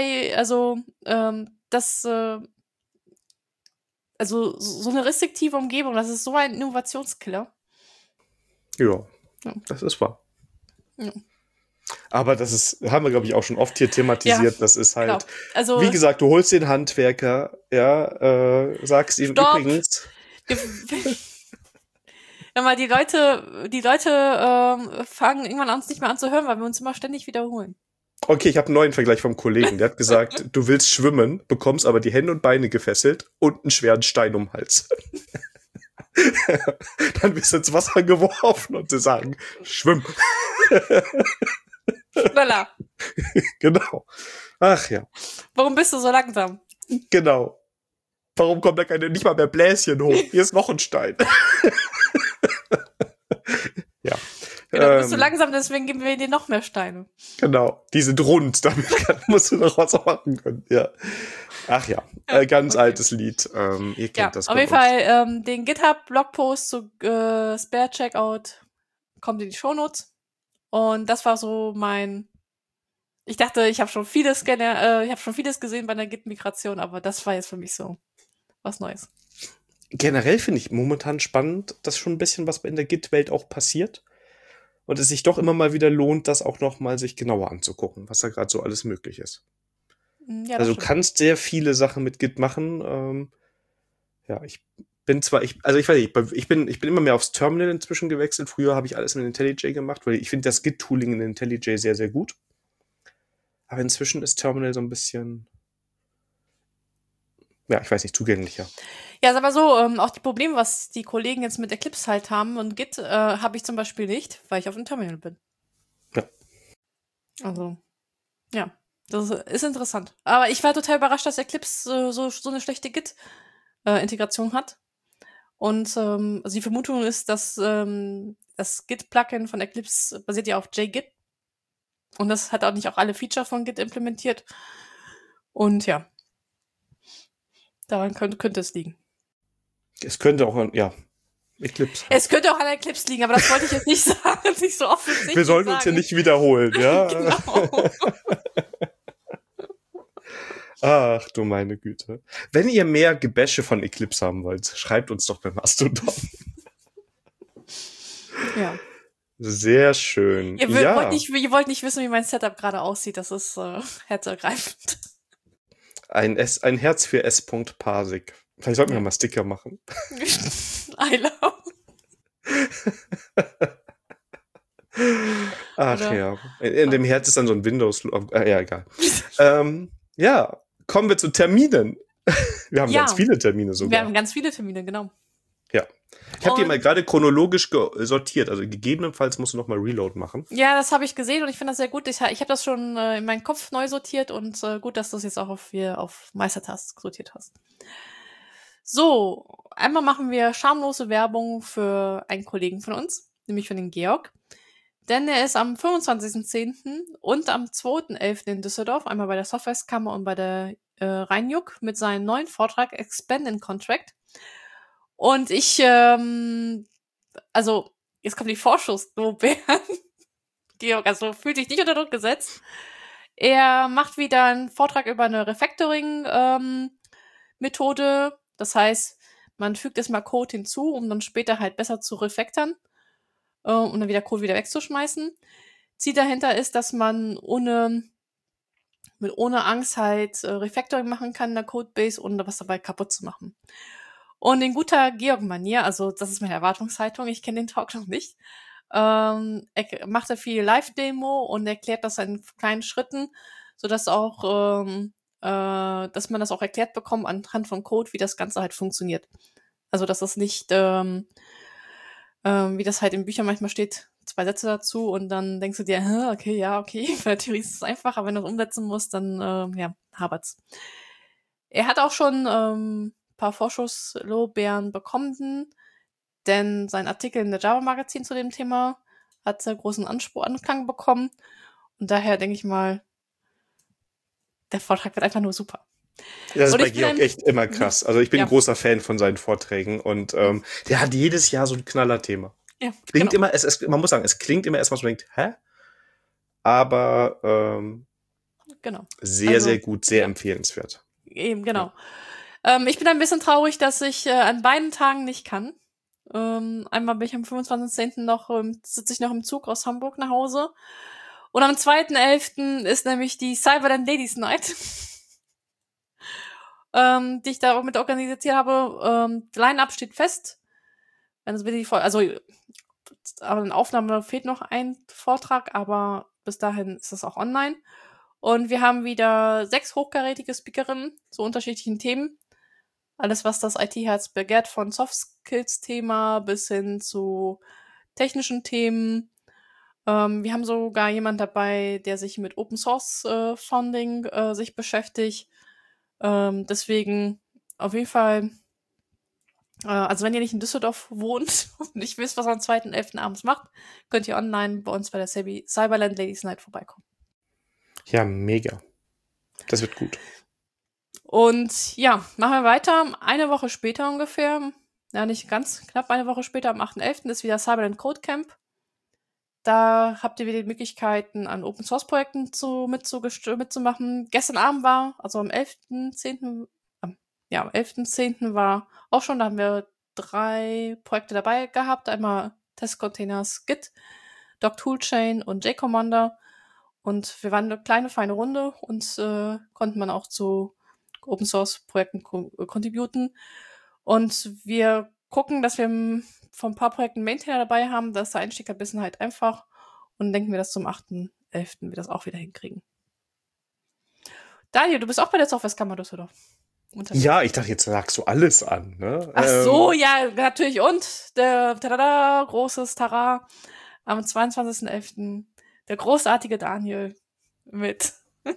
also so eine restriktive Umgebung, das ist so ein Innovationskiller. Ja, das ist wahr. Ja. Aber haben wir, glaube ich, auch schon oft hier thematisiert. Ja, das ist halt, genau. Also, wie gesagt, du holst den Handwerker, sagst ihm übrigens. Ja, mal die Leute fangen irgendwann uns nicht mehr an zu hören, weil wir uns immer ständig wiederholen. Okay, ich habe einen neuen Vergleich vom Kollegen. Der hat gesagt, du willst schwimmen, bekommst aber die Hände und Beine gefesselt und einen schweren Stein um den Hals. Dann wirst du ins Wasser geworfen und sie sagen, schwimm. Schneller. Genau. Ach ja. Warum bist du so langsam? Genau. Warum kommt da keine, nicht mal mehr Bläschen hoch? Hier ist noch ein Stein. Ja. Genau, du bist so langsam, deswegen geben wir dir noch mehr Steine. Genau, die sind rund, damit musst du noch was machen können. Ja. Ach ja, ganz altes Lied. Ihr kennt das. Auf jeden Fall den GitHub-Blogpost zu Spare Checkout kommt in die Shownotes. Und das war so ich dachte, ich habe schon vieles gesehen bei der Git-Migration, aber das war jetzt für mich so was Neues. Generell finde ich momentan spannend, dass schon ein bisschen was in der Git-Welt auch passiert. Und es sich doch immer mal wieder lohnt, das auch noch mal sich genauer anzugucken, was da gerade so alles möglich ist. Ja, also du kannst sehr viele Sachen mit Git machen. Ja, ich weiß nicht, ich bin immer mehr aufs Terminal inzwischen gewechselt. Früher habe ich alles mit IntelliJ gemacht, weil ich finde das Git-Tooling in IntelliJ sehr, sehr gut. Aber inzwischen ist Terminal so ein bisschen, ja, ich weiß nicht, zugänglicher. Ja, ist aber so, auch die Probleme, was die Kollegen jetzt mit Eclipse halt haben und Git, habe ich zum Beispiel nicht, weil ich auf dem Terminal bin. Ja. Also, ja, das ist interessant. Aber ich war total überrascht, dass Eclipse so eine schlechte Git-Integration hat. Und also die Vermutung ist, dass das Git-Plugin von Eclipse basiert ja auf JGit. Und das hat auch nicht auch alle Feature von Git implementiert. Und ja, daran könnte es liegen. Es könnte auch, ja, Eclipse. Es könnte auch an Eclipse liegen, aber das wollte ich jetzt nicht sagen, nicht so offensichtlich Wir sollten uns hier nicht wiederholen, ja? Genau. Ach du meine Güte. Wenn ihr mehr Gebäsche von Eclipse haben wollt, schreibt uns doch bei Mastodon. Ja. Sehr schön. Ihr wollt nicht wissen, wie mein Setup gerade aussieht. Das ist herzergreifend. Ein Herz für S.Parsig. Vielleicht sollten wir mal Sticker machen. I love. Ach oder? Ja. In dem Herz ist dann so ein Windows. Ja, egal. Ja, kommen wir zu Terminen. Wir haben ganz viele Termine sogar. Wir haben ganz viele Termine, genau. Ja. Ich habe die mal gerade chronologisch sortiert. Also gegebenenfalls musst du noch mal Reload machen. Ja, das habe ich gesehen und ich finde das sehr gut. Ich habe das schon in meinen Kopf neu sortiert und gut, dass du es jetzt auch auf Meistertask sortiert hast. So, einmal machen wir schamlose Werbung für einen Kollegen von uns, nämlich für den Georg. Denn er ist am 25.10. und am 2.11. in Düsseldorf, einmal bei der Softwarekammer und bei der Rheinjuck mit seinem neuen Vortrag Expand in Contract. Und ich, also, jetzt kommt die Vorschusslorbeeren. Georg, also fühlt sich nicht unter Druck gesetzt. Er macht wieder einen Vortrag über eine Refactoring-Methode. Das heißt, man fügt erstmal Code hinzu, um dann später halt besser zu refactoren und dann wieder Code wieder wegzuschmeißen. Ziel dahinter ist, dass man ohne Angst halt Refactoring machen kann in der Codebase, ohne was dabei kaputt zu machen. Und in guter Georg-Manier, also das ist meine Erwartungshaltung, ich kenne den Talk noch nicht, macht er viel Live-Demo und erklärt das in kleinen Schritten, sodass auch dass man das auch erklärt bekommt anhand von Code, wie das Ganze halt funktioniert. Also dass das nicht, wie das halt in Büchern manchmal steht, 2 Sätze dazu und dann denkst du dir, okay, bei der Theorie ist es einfach, aber wenn du es umsetzen musst, dann habert's. Er hat auch schon paar Vorschusslorbeeren bekommen, denn sein Artikel in der Java-Magazin zu dem Thema hat sehr großen Anklang bekommen und daher denke ich mal, der Vortrag wird einfach nur super. Das ist bei Georg echt immer krass. Also ich bin ein großer Fan von seinen Vorträgen und der hat jedes Jahr so ein Knallerthema. Ja, klingt immer, man muss sagen, es klingt immer erstmal so, man denkt, hä? Aber sehr, sehr gut, sehr empfehlenswert. Eben, genau. Ja. Ich bin ein bisschen traurig, dass ich an beiden Tagen nicht kann. Einmal bin ich am 25.10. sitze ich noch im Zug aus Hamburg nach Hause. Und am 2.11. ist nämlich die Cyberland Ladies Night, die ich da auch mit organisiert habe. Line-Up steht fest. Also aber in Aufnahme fehlt noch ein Vortrag, aber bis dahin ist das auch online. Und wir haben wieder 6 hochkarätige Speakerinnen zu unterschiedlichen Themen. Alles, was das IT-Herz begehrt, von Soft-Skills-Thema bis hin zu technischen Themen. Wir haben sogar jemand dabei, der sich mit Open-Source-Funding sich beschäftigt. Deswegen auf jeden Fall, also wenn ihr nicht in Düsseldorf wohnt und nicht wisst, was am 2.11. abends macht, könnt ihr online bei uns bei der Cyberland Ladies Night vorbeikommen. Ja, mega. Das wird gut. Und ja, machen wir weiter. Eine Woche später ungefähr, ja nicht ganz, knapp eine Woche später, am 8.11. ist wieder Cyberland Code Camp. Da habt ihr wieder die Möglichkeiten, an Open-Source-Projekten mitzumachen. Gestern Abend war, also am 11.10., am 11.10. war auch schon, da haben wir 3 Projekte dabei gehabt. Einmal Test-Containers Git, Doc Toolchain und JCommander. Und wir waren eine kleine, feine Runde und konnten man auch zu Open-Source-Projekten contributen. Und wir gucken, dass wir von ein paar Projekten Maintainer dabei haben, dass der Einstieg ein bisschen halt einfach und denken wir, dass zum 8.11. wir das auch wieder hinkriegen. Daniel, du bist auch bei der Softwareskammer Düsseldorf unterwegs. Ja, ich dachte, jetzt sagst du alles an, ne? Ach so, ja, natürlich. Und der großes Tara am 22.11. Der großartige Daniel mit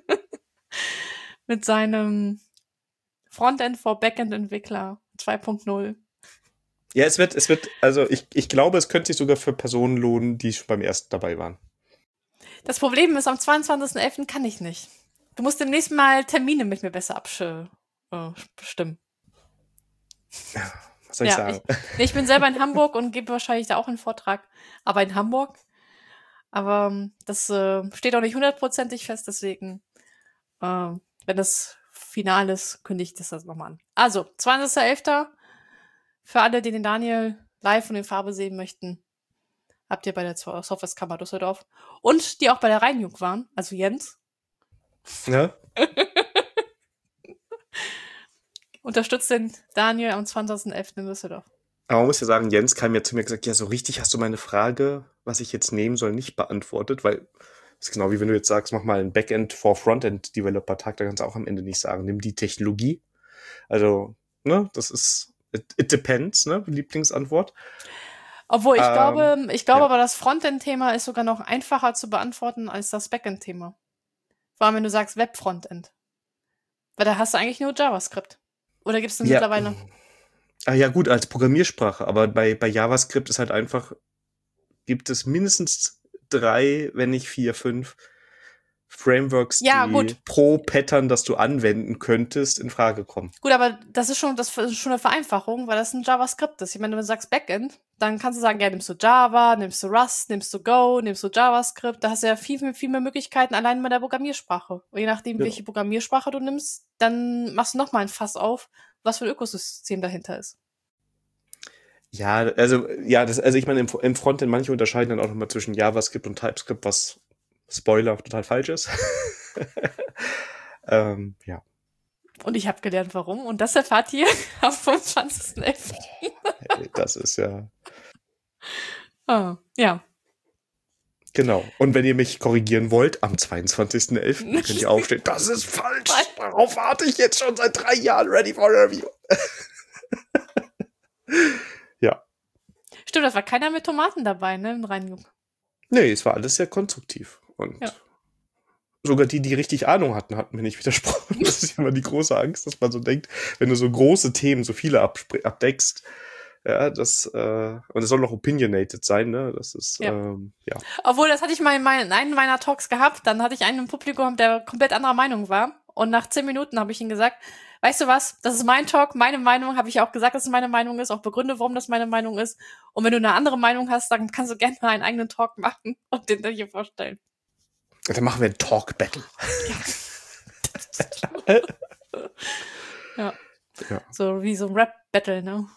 seinem Frontend for Backend Entwickler 2.0. Ja, es wird, also ich glaube, es könnte sich sogar für Personen lohnen, die schon beim ersten dabei waren. Das Problem ist, am 22.11. kann ich nicht. Du musst demnächst mal Termine mit mir besser bestimmen. Ja, was soll ich sagen? Ich bin selber in Hamburg und gebe wahrscheinlich da auch einen Vortrag, aber in Hamburg. Aber das steht auch nicht 100%ig fest, deswegen, wenn das final ist, kündige ich das nochmal an. Also, 20.11. Für alle, die den Daniel live und in Farbe sehen möchten, habt ihr bei der Softwareskammer Düsseldorf. Und die auch bei der Rheinjugend waren, also Jens. Ja? Unterstützt den Daniel am 20.11. in Düsseldorf. Aber man muss ja sagen, Jens kam ja zu mir gesagt, ja, so richtig hast du meine Frage, was ich jetzt nehmen soll, nicht beantwortet, weil das ist genau wie wenn du jetzt sagst, mach mal einen Backend for Frontend Developer Tag, da kannst du auch am Ende nicht sagen, nimm die Technologie. Also, ne, das ist, it depends, ne, Lieblingsantwort. Obwohl, ich glaube ja. aber, das Frontend-Thema ist sogar noch einfacher zu beantworten als das Backend-Thema. Vor allem, wenn du sagst Web-Frontend. Weil da hast du eigentlich nur JavaScript. Oder gibt es denn mittlerweile? Ah ja, gut, als Programmiersprache, aber bei JavaScript ist halt einfach, gibt es mindestens 3, wenn nicht 4, 5 Frameworks, Ja, die gut. pro Pattern, das du anwenden könntest, in Frage kommen. Gut, aber das ist schon eine Vereinfachung, weil das ein JavaScript ist. Ich meine, wenn du sagst Backend, dann kannst du sagen, ja, nimmst du Java, nimmst du Rust, nimmst du Go, nimmst du JavaScript. Da hast du ja viel mehr Möglichkeiten allein mit der Programmiersprache. Und je nachdem, welche Programmiersprache du nimmst, dann machst du nochmal ein Fass auf, was für ein Ökosystem dahinter ist. Ja, also ich meine, im Frontend manche unterscheiden dann auch nochmal zwischen JavaScript und TypeScript, was Spoiler total falsch ist. Ja. Und ich habe gelernt, warum. Und das erfahrt ihr am 25.11. Das ist ja. Ja. Genau. Und wenn ihr mich korrigieren wollt, am 22.11. könnt ihr aufstehen. Das ist falsch. Darauf warte ich jetzt schon seit 3 Jahren. Ready for review. Ja. Stimmt, das war keiner mit Tomaten dabei, ne, in Rheinjung. Nee, es war alles sehr konstruktiv. Und sogar die richtig Ahnung hatten mir nicht widersprochen. Das ist ja immer die große Angst, dass man so denkt, wenn du so große Themen, so viele abdeckst, ja, und es soll noch opinionated sein, ne? Das ist, ja. Obwohl, das hatte ich mal in einem meiner Talks gehabt, dann hatte ich einen im Publikum, der komplett anderer Meinung war. Und nach 10 Minuten habe ich ihm gesagt, weißt du was, das ist mein Talk, meine Meinung, habe ich auch gesagt, dass es meine Meinung ist, auch begründe, warum das meine Meinung ist. Und wenn du eine andere Meinung hast, dann kannst du gerne mal einen eigenen Talk machen und den dir vorstellen. Dann machen wir ein Talk-Battle. Ja. So wie so ein Rap-Battle, ne?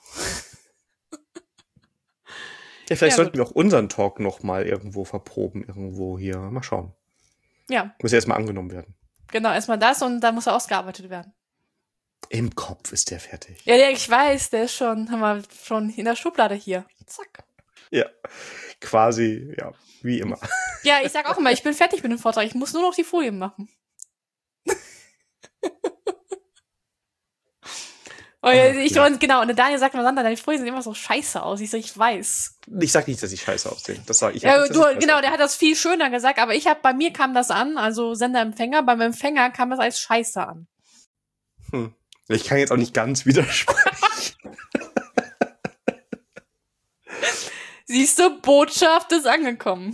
Ja, vielleicht sollten wir auch unseren Talk noch mal irgendwo verproben, irgendwo hier. Mal schauen. Ja. Muss erstmal angenommen werden. Genau, erstmal das und dann muss er ausgearbeitet werden. Im Kopf ist der fertig. Ja, ich weiß, der ist schon in der Schublade hier. Zack. Ja, quasi, ja, wie immer. Ja, ich sag auch immer, ich bin fertig mit dem Vortrag. Ich muss nur noch die Folien machen. Genau, und der Daniel sagt mir, Sandra, deine Folien sehen immer so scheiße aus. Ich so, ich weiß. Ich sag nicht, dass ich scheiße aussehe. Das sage ich. Ja, der hat das viel schöner gesagt, aber bei mir kam das an, also Sender-Empfänger, beim Empfänger kam das als scheiße an. Ich kann jetzt auch nicht ganz widersprechen. Siehst du, Botschaft ist angekommen.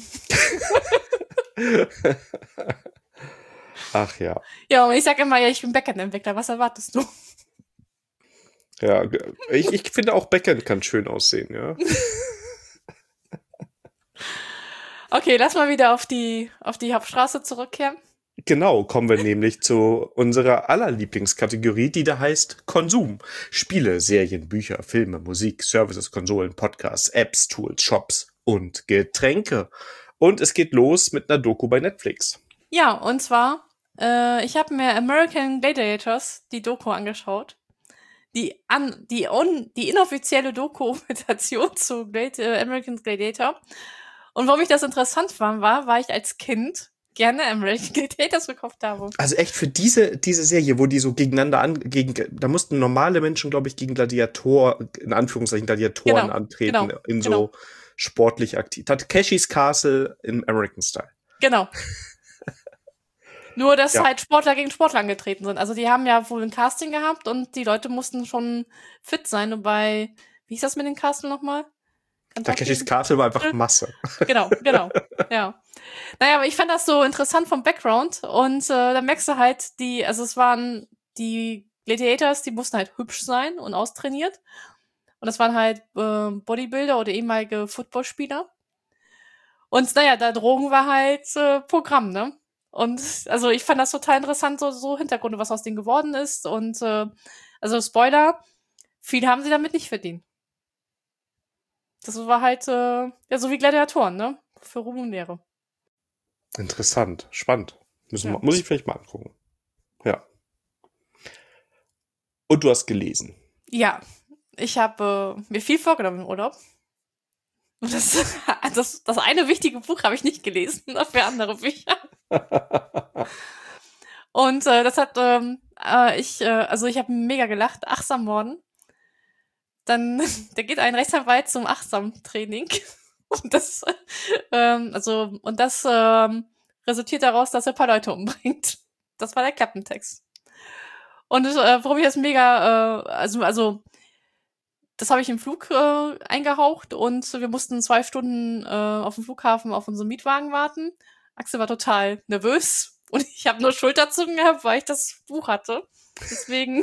Ach ja. Ja, und ich sage immer, ja, ich bin Backend-Entwickler. Was erwartest du? Ja, ich finde auch Backend kann schön aussehen, ja. Okay, lass mal wieder auf die Hauptstraße zurückkehren. Genau, kommen wir nämlich zu unserer aller Lieblingskategorie, die da heißt Konsum. Spiele, Serien, Bücher, Filme, Musik, Services, Konsolen, Podcasts, Apps, Tools, Shops und Getränke. Und es geht los mit einer Doku bei Netflix. Ja, und zwar, ich habe mir American Gladiators, die Doku, angeschaut. Die inoffizielle Dokumentation zu American Gladiator. Und warum ich das interessant fand, weil ich als Kind gerne American Gladiators gekauft habe. Also echt für diese Serie, wo die so gegeneinander da mussten normale Menschen, glaube ich, gegen in Anführungszeichen Gladiatoren antreten, so sportlich aktiv. Takeshis Castle im American Style. Genau. Nur, dass halt Sportler gegen Sportler angetreten sind. Also die haben ja wohl ein Casting gehabt und die Leute mussten schon fit sein. Und wie hieß das mit dem Castle nochmal? Takeshis Castle war einfach Masse. Genau, ja. Naja, aber ich fand das so interessant vom Background und da merkst du halt, es waren die Gladiators, die mussten halt hübsch sein und austrainiert. Und das waren halt Bodybuilder oder ehemalige Footballspieler. Und naja, da Drogen war halt Programm, ne? Und also ich fand das total interessant, so Hintergründe, was aus denen geworden ist. Und also Spoiler, viel haben sie damit nicht verdient. Das war halt so wie Gladiatoren, ne? Für Ruhm und Ehre. Interessant, spannend. Muss ich vielleicht mal angucken. Ja. Und du hast gelesen. Ja, ich habe mir viel vorgenommen im Urlaub. Und das eine wichtige Buch habe ich nicht gelesen, dafür andere Bücher. Und das hat ich habe mega gelacht. Achtsam Morden. Dann da geht ein Rechtsanwalt zum Achtsam-Training. Und das resultiert daraus, dass er ein paar Leute umbringt. Das war der Klappentext. Und warum ich das mega, das habe ich im Flug eingehaucht und wir mussten 2 Stunden auf dem Flughafen auf unseren Mietwagen warten. Axel war total nervös und ich habe nur Schulterzucken gehabt, weil ich das Buch hatte. Deswegen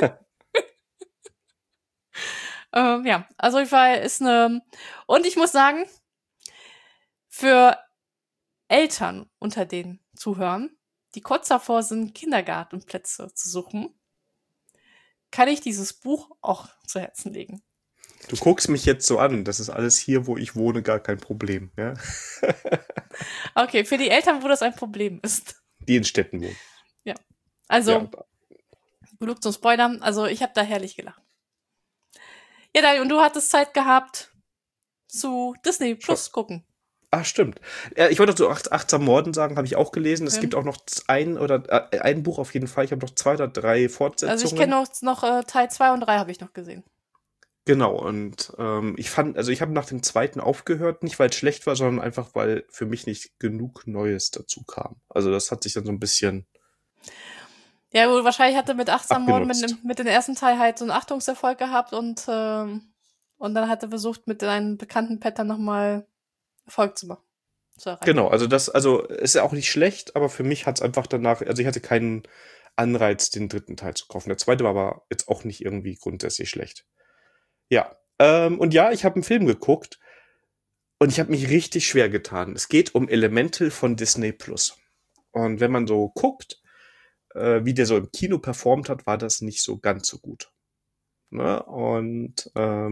ja, also ich war und ich muss sagen, für Eltern unter den Zuhörern, die kurz davor sind, Kindergartenplätze zu suchen, kann ich dieses Buch auch zu Herzen legen. Du guckst mich jetzt so an, das ist alles hier, wo ich wohne, gar kein Problem, ja? Okay, für die Eltern, wo das ein Problem ist. Die in Städten wohnen. Ja, also, genug zum Spoilern, also ich habe da herrlich gelacht. Ja, Daniel, und du hattest Zeit gehabt zu Disney Plus gucken. Ach, stimmt. Ich wollte zu Achtsam Morden sagen, habe ich auch gelesen. Es gibt auch noch ein Buch auf jeden Fall. Ich habe noch 2 oder 3 Fortsetzungen. Also ich kenne noch Teil 2 und 3 habe ich noch gesehen. Genau, und ich habe nach dem zweiten aufgehört, nicht weil es schlecht war, sondern einfach, weil für mich nicht genug Neues dazu kam. Also das hat sich dann so ein bisschen ja, wohl wahrscheinlich hatte mit Achtsam Morden mit dem ersten Teil halt so einen Achtungserfolg gehabt und dann hat er versucht, mit einem bekannten Pattern nochmal Erfolg zu machen. Genau, also ist ja auch nicht schlecht, aber für mich hat es einfach danach, also ich hatte keinen Anreiz, den 3. Teil zu kaufen. Der 2. war aber jetzt auch nicht irgendwie grundsätzlich schlecht. Ja, und ja, ich habe einen Film geguckt und ich habe mich richtig schwer getan. Es geht um Elemental von Disney Plus. Und wenn man so guckt, wie der so im Kino performt hat, war das nicht so ganz so gut. Ne? Und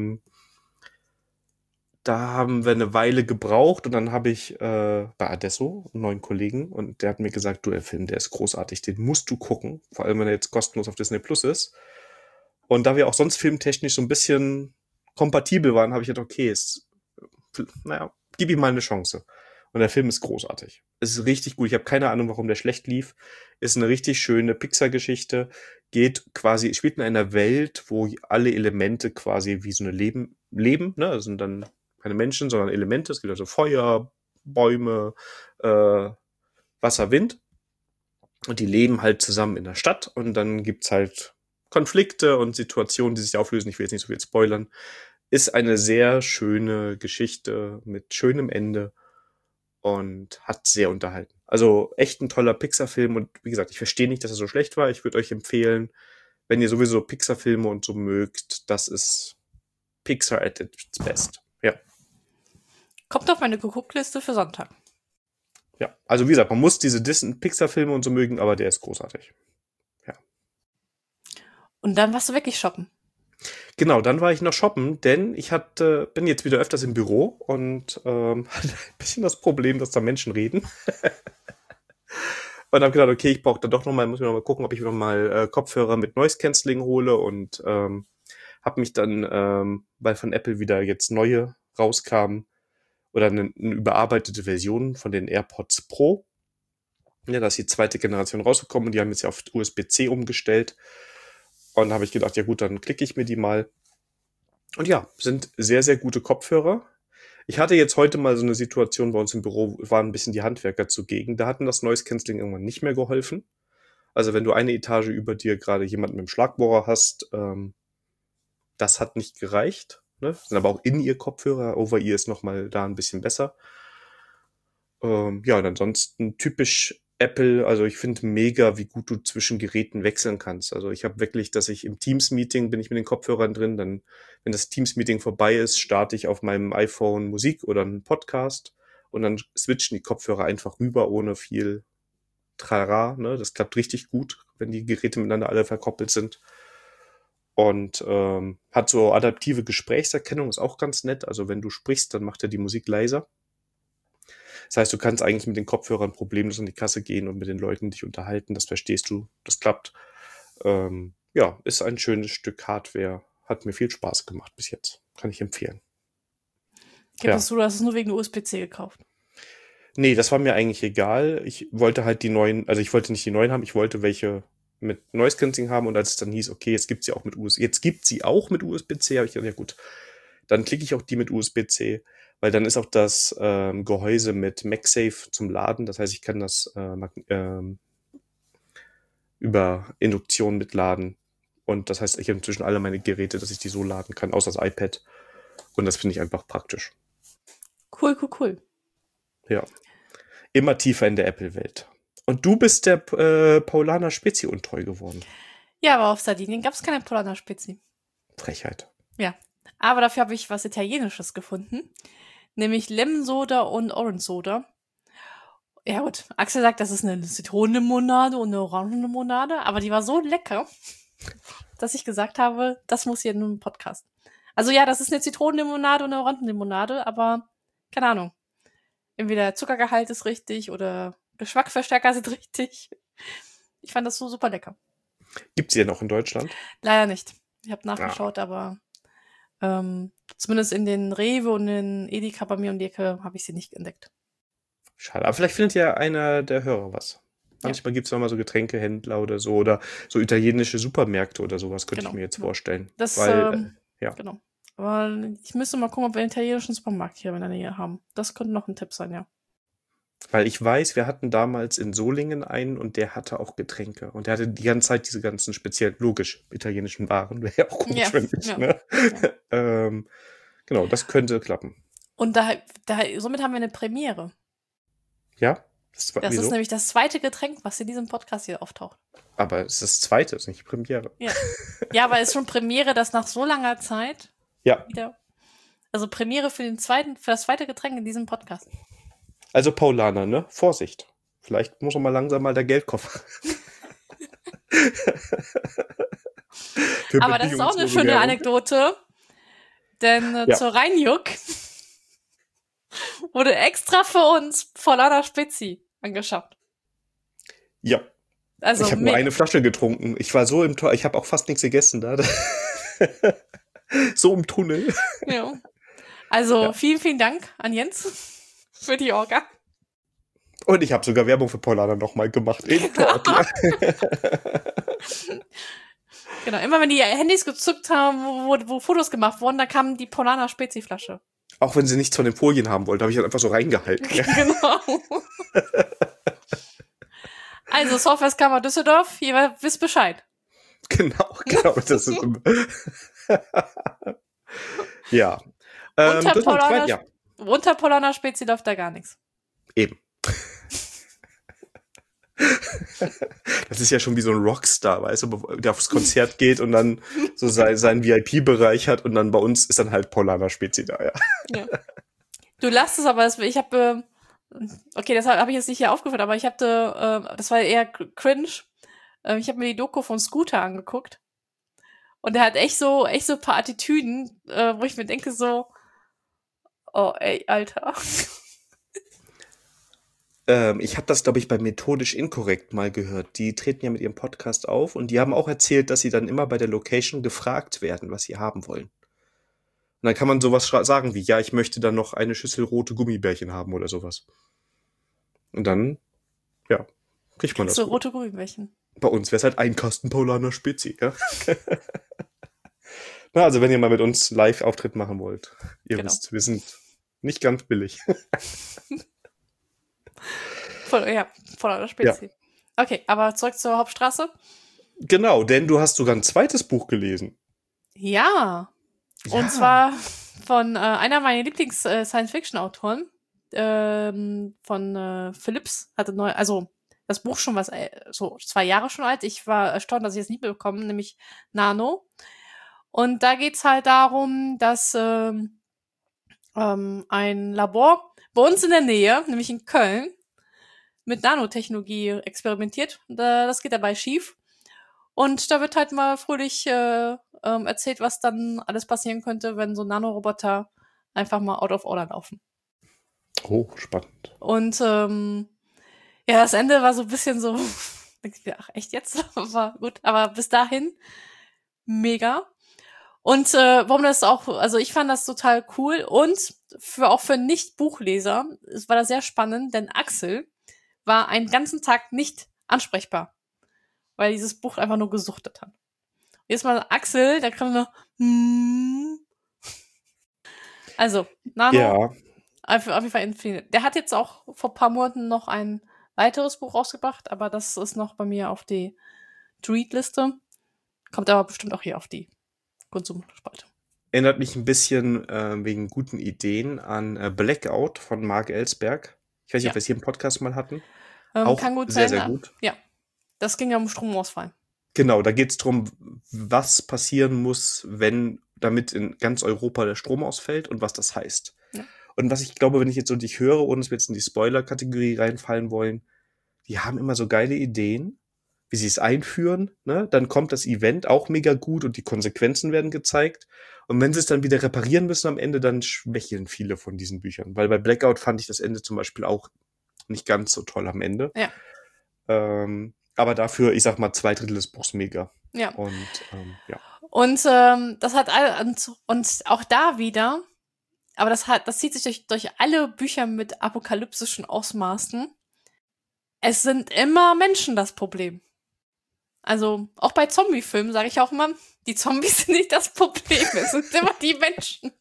da haben wir eine Weile gebraucht und dann habe ich bei Adesso einen neuen Kollegen und der hat mir gesagt, du, der Film, der ist großartig, den musst du gucken, vor allem wenn er jetzt kostenlos auf Disney Plus ist. Und da wir auch sonst filmtechnisch so ein bisschen kompatibel waren, habe ich gedacht, okay, gib ihm mal eine Chance. Und der Film ist großartig. Es ist richtig gut. Ich habe keine Ahnung, warum der schlecht lief. Ist eine richtig schöne Pixar-Geschichte. Spielt in einer Welt, wo alle Elemente quasi wie so eine leben, ne? Das sind dann keine Menschen, sondern Elemente. Es gibt also Feuer, Bäume, Wasser, Wind. Und die leben halt zusammen in der Stadt. Und dann gibt's halt Konflikte und Situationen, die sich auflösen. Ich will jetzt nicht so viel spoilern. Ist eine sehr schöne Geschichte mit schönem Ende und hat sehr unterhalten. Also echt ein toller Pixar-Film und wie gesagt, ich verstehe nicht, dass er so schlecht war. Ich würde euch empfehlen, wenn ihr sowieso Pixar-Filme und so mögt, das ist Pixar at its best. Ja. Kommt auf meine Geguckt-Liste für Sonntag. Ja, also wie gesagt, man muss diese Disney-Pixar-Filme und so mögen, aber der ist großartig. Ja. Und dann warst du wirklich shoppen. Genau, dann war ich noch shoppen, denn ich bin jetzt wieder öfters im Büro und hatte ein bisschen das Problem, dass da Menschen reden. Und habe gedacht, okay, ich brauche da doch nochmal, muss mir nochmal gucken, ob ich nochmal Kopfhörer mit Noise Cancelling hole und habe mich dann, weil von Apple wieder jetzt neue rauskamen oder eine überarbeitete Version von den AirPods Pro. Ja, da ist die zweite Generation rausgekommen und die haben jetzt ja auf USB-C umgestellt. Und da habe ich gedacht, ja gut, dann klicke ich mir die mal. Und ja, sind sehr, sehr gute Kopfhörer. Ich hatte jetzt heute mal so eine Situation bei uns im Büro, waren ein bisschen die Handwerker zugegen. Da hatten das Noise Cancelling irgendwann nicht mehr geholfen. Also wenn du eine Etage über dir gerade jemanden mit dem Schlagbohrer hast, das hat nicht gereicht. Ne? Sind aber auch in ihr Kopfhörer. Over-Ear ist nochmal da ein bisschen besser. Ja, und ansonsten typisch Apple. Also ich finde mega, wie gut du zwischen Geräten wechseln kannst. Also ich habe wirklich, dass ich im Teams-Meeting bin ich mit den Kopfhörern drin. Dann, wenn das Teams-Meeting vorbei ist, starte ich auf meinem iPhone Musik oder einen Podcast. Und dann switchen die Kopfhörer einfach rüber, ohne viel Trara. Ne? Das klappt richtig gut, wenn die Geräte miteinander alle verkoppelt sind. Und hat so adaptive Gesprächserkennung, ist auch ganz nett. Also wenn du sprichst, dann macht er die Musik leiser. Das heißt, du kannst eigentlich mit den Kopfhörern problemlos an die Kasse gehen und mit den Leuten dich unterhalten. Das verstehst du, das klappt. Ja, ist ein schönes Stück Hardware. Hat mir viel Spaß gemacht bis jetzt. Kann ich empfehlen. Gibt es so, du hast es nur wegen USB-C gekauft? Nee, das war mir eigentlich egal. Ich wollte halt die neuen, also ich wollte nicht die neuen haben, ich wollte welche mit Noise Cancelling haben und als es dann hieß, okay, jetzt gibt sie auch mit USB-C, habe ich gedacht, ja gut, dann klicke ich auch die mit USB-C, weil dann ist auch das Gehäuse mit MagSafe zum Laden, das heißt, ich kann das über Induktion mitladen und das heißt, ich habe inzwischen alle meine Geräte, dass ich die so laden kann, außer das iPad und das finde ich einfach praktisch. Cool. Ja. Immer tiefer in der Apple-Welt. Und du bist der Paulaner Spezi untreu geworden. Ja, aber auf Sardinien gab es keine Paulaner Spezi. Frechheit. Ja, aber dafür habe ich was Italienisches gefunden. Nämlich Lemon Soda und Orange Soda. Ja gut, Axel sagt, das ist eine Zitronenlimonade und eine Orangenlimonade, aber die war so lecker, dass ich gesagt habe, das muss hier in einem Podcast. Also ja, das ist eine Zitronenlimonade und eine Orangenlimonade, aber keine Ahnung. Entweder Zuckergehalt ist richtig oder Geschmacksverstärker sind richtig. Ich fand das so super lecker. Gibt's die ja noch in Deutschland? Leider nicht. Ich habe nachgeschaut, aber zumindest in den Rewe und in Edeka bei mir um die Ecke habe ich sie nicht entdeckt. Schade. Aber vielleicht findet ja einer der Hörer was. Manchmal gibt's noch mal so Getränkehändler oder so italienische Supermärkte oder sowas, könnte ich mir jetzt vorstellen. Das, ja. Genau. Aber ich müsste mal gucken, ob wir einen italienischen Supermarkt hier in der Nähe haben. Das könnte noch ein Tipp sein, ja. Weil ich weiß, wir hatten damals in Solingen einen und der hatte auch Getränke. Und der hatte die ganze Zeit diese ganzen speziell, logisch, italienischen Waren. Wäre ja auch komisch, wenn nicht, ne? Ja. Genau, das könnte klappen. Und somit haben wir eine Premiere. Ja? Das ist nämlich das zweite Getränk, was in diesem Podcast hier auftaucht. Aber es ist das zweite, es ist nicht Premiere. Ja, aber es ist schon Premiere, dass nach so langer Zeit wieder. Also Premiere für das zweite Getränk in diesem Podcast. Also Paulaner, ne? Vorsicht. Vielleicht muss man mal langsam der Geldkoffer. Aber das ist auch eine schöne Anekdote. Denn zur Rheinjuck wurde extra für uns Paulaner Spezi angeschafft. Ja. Also ich habe nur eine Flasche getrunken. Ich war so ich habe auch fast nichts gegessen da. So im Tunnel. Ja. Also vielen, vielen Dank an Jens für die Orga. Und ich habe sogar Werbung für Paulaner nochmal gemacht. Genau, immer wenn die Handys gezückt haben, wo Fotos gemacht wurden, da kam die Paulaner Spezi-Flasche. Auch wenn sie nichts von den Folien haben wollte, habe ich halt einfach so reingehalten. Genau. Also, Softwareskammer Düsseldorf, ihr wisst Bescheid. Genau, das ist ja. Unter Das war ein Polana, ja, unter Polana Spezi läuft da gar nichts. eben. Das ist ja schon wie so ein Rockstar, weißt du, der aufs Konzert geht und dann so seinen VIP-Bereich hat und dann bei uns ist dann halt Polana Spezi da, ja. Ja. Du lachst es aber, ich habe, okay, das habe ich jetzt nicht hier aufgeführt, aber ich hatte, das war eher cringe. Ich habe mir die Doku von Scooter angeguckt und der hat echt so ein paar Attitüden, wo ich mir denke so, oh ey, Alter. Ich habe das, glaube ich, bei Methodisch Inkorrekt mal gehört. Die treten ja mit ihrem Podcast auf und die haben auch erzählt, dass sie dann immer bei der Location gefragt werden, was sie haben wollen. Und dann kann man sowas sagen wie, ja, ich möchte dann noch eine Schüssel rote Gummibärchen haben oder sowas. Und dann, ja, kriegt man das. So rote Gummibärchen. Bei uns wäre es halt ein Kasten Paulaner Spezi, ja. Na, also wenn ihr mal mit uns Live-Auftritt machen wollt, ihr Genau. wisst, wir sind nicht ganz billig. Voll einer Spezi. Ja. Okay, aber zurück zur Hauptstraße. Genau, denn du hast sogar ein zweites Buch gelesen. Ja. Und zwar von einer meiner Lieblings-Science-Fiction-Autoren, von Phillips, hatte neu, also das Buch schon so 2 Jahre schon alt. Ich war erstaunt, dass ich es nicht bekommen, nämlich Nano. Und da geht's halt darum, dass ein Labor bei uns in der Nähe, nämlich in Köln, mit Nanotechnologie experimentiert. Das geht dabei schief. Und da wird halt mal fröhlich erzählt, was dann alles passieren könnte, wenn so Nanoroboter einfach mal out of order laufen. Oh, spannend. Und ja, das Ende war so ein bisschen so, ach echt jetzt? War gut, aber bis dahin mega. Und warum das auch, also ich fand das total cool und auch für Nicht-Buchleser, es war das sehr spannend, denn Axel war einen ganzen Tag nicht ansprechbar, weil dieses Buch einfach nur gesuchtet hat. Jetzt mal Axel, da kann man nur Also, Nano, Ja, auf jeden Fall empfehlen. Der hat jetzt auch vor ein paar Monaten noch ein weiteres Buch rausgebracht, aber das ist noch bei mir auf die To-Read-Liste. Kommt aber bestimmt auch hier auf die Konsumspalte. erinnert mich ein bisschen wegen guten Ideen an Blackout von Mark Ellsberg. Ich weiß nicht, ob wir es hier im Podcast mal hatten. Auch Kann gut sehr, sein. sehr gut. Ja, das ging ja um Stromausfall. Genau, da geht's drum, was passieren muss, damit in ganz Europa der Strom ausfällt und was das heißt. Ja. Und was ich glaube, wenn ich jetzt so dich höre, ohne dass wir jetzt in die Spoiler-Kategorie reinfallen wollen, die haben immer so geile Ideen, wie sie es einführen, ne? Dann kommt das Event auch mega gut und die Konsequenzen werden gezeigt. Und wenn sie es dann wieder reparieren müssen am Ende, dann schwächeln viele von diesen Büchern. Weil bei Blackout fand ich das Ende zum Beispiel auch nicht ganz so toll am Ende. Ja. Aber dafür, ich sag mal, 2/3 des Buchs mega. Ja. Und ja. Und das hat und auch da wieder, aber das zieht sich durch alle Bücher mit apokalyptischen Ausmaßen. Es sind immer Menschen das Problem. Also auch bei Zombie-Filmen sage ich auch immer, die Zombies sind nicht das Problem, es sind immer die Menschen.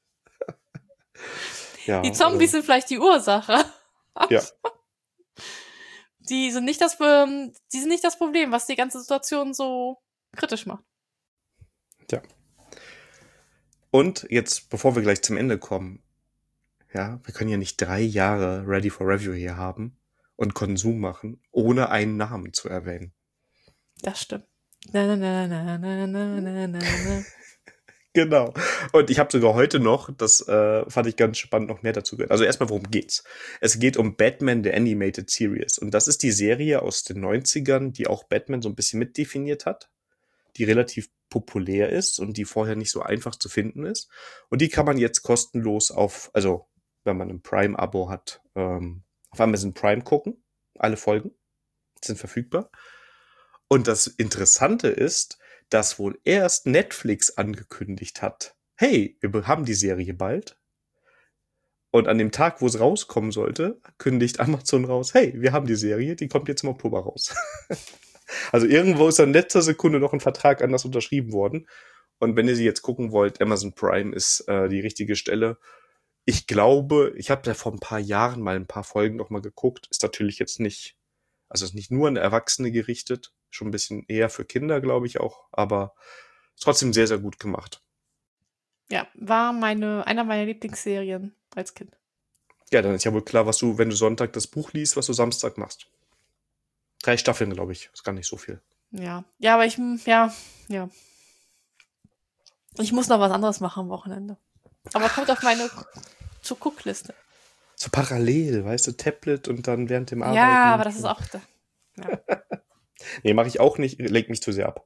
Ja, die Zombies sind vielleicht die Ursache. Ja. Die sind nicht das Problem, was die ganze Situation so kritisch macht. Ja. Und jetzt, bevor wir gleich zum Ende kommen, ja, wir können ja nicht 3 Jahre Ready for Review hier haben und Konsum machen, ohne einen Namen zu erwähnen. Das stimmt. Na, na, na, na, na, na, na, na. Genau. Und ich habe sogar heute noch, das fand ich ganz spannend, noch mehr dazu gehört. Also erstmal, worum geht's? Es geht um Batman, the Animated Series. Und das ist die Serie aus den 90ern, die auch Batman so ein bisschen mitdefiniert hat, die relativ populär ist und die vorher nicht so einfach zu finden ist. Und die kann man jetzt kostenlos also wenn man ein Prime-Abo hat, auf Amazon Prime gucken. Alle Folgen sind verfügbar. Und das Interessante ist, dass wohl erst Netflix angekündigt hat, hey, wir haben die Serie bald. Und an dem Tag, wo es rauskommen sollte, kündigt Amazon raus, hey, wir haben die Serie, die kommt jetzt im Oktober raus. Also irgendwo ist in letzter Sekunde noch ein Vertrag anders unterschrieben worden. Und wenn ihr sie jetzt gucken wollt, Amazon Prime ist die richtige Stelle. Ich glaube, ich habe da vor ein paar Jahren mal ein paar Folgen noch mal geguckt. Ist natürlich jetzt nicht, also ist nicht nur an Erwachsene gerichtet. Schon ein bisschen eher für Kinder, glaube ich auch, aber trotzdem sehr, sehr gut gemacht. Ja, war einer meiner Lieblingsserien als Kind. Ja, dann ist ja wohl klar, was du, wenn du Sonntag das Buch liest, was du Samstag machst. 3 Staffeln, glaube ich. Ist gar nicht so viel. Ja. Ja, aber ja. Ich muss noch was anderes machen am Wochenende. Aber kommt auf meine Zu-Guck-Liste. So parallel, weißt du, Tablet und dann während dem Arbeiten. Ja, aber das ist auch. Ja. Nee, mache ich auch nicht. Lenkt mich zu sehr ab.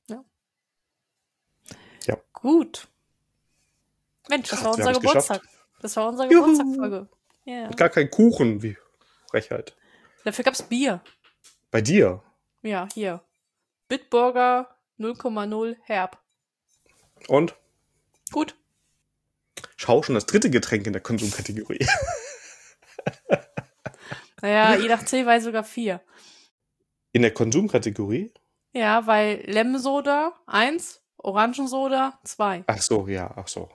Ja. Gut. Mensch, das war Wir unser haben's Geburtstag. Das war unsere Geburtstagsfolge. Ja. Gar kein Kuchen, wie Frechheit. Dafür gab's Bier. Bei dir? Ja, hier. Bitburger 0,0 herb. Und? Gut. Schau, schon das 3. Getränk in der Konsumkategorie. Naja, je nach Zählweise sogar 4. In der Konsumkategorie? Ja, weil Lemsoda 1, Orangensoda 2. Ach so, ja.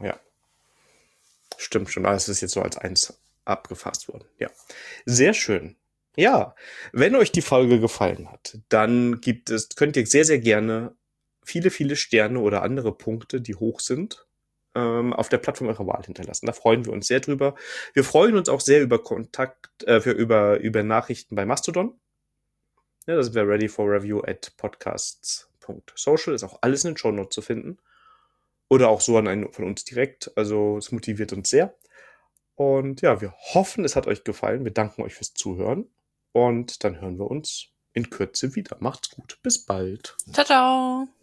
Stimmt schon, alles ist jetzt so als 1 abgefasst worden. Ja. Sehr schön. Ja, wenn euch die Folge gefallen hat, dann könnt ihr sehr, sehr gerne viele, viele Sterne oder andere Punkte, die hoch sind, auf der Plattform eurer Wahl hinterlassen. Da freuen wir uns sehr drüber. Wir freuen uns auch sehr über über Nachrichten bei Mastodon. Ja, da sind wir ready for review at podcasts.social. Ist auch alles in den Shownotes zu finden. Oder auch so an einen von uns direkt. Also es motiviert uns sehr. Und ja, wir hoffen, es hat euch gefallen. Wir danken euch fürs Zuhören. Und dann hören wir uns in Kürze wieder. Macht's gut. Bis bald. Ciao, ciao.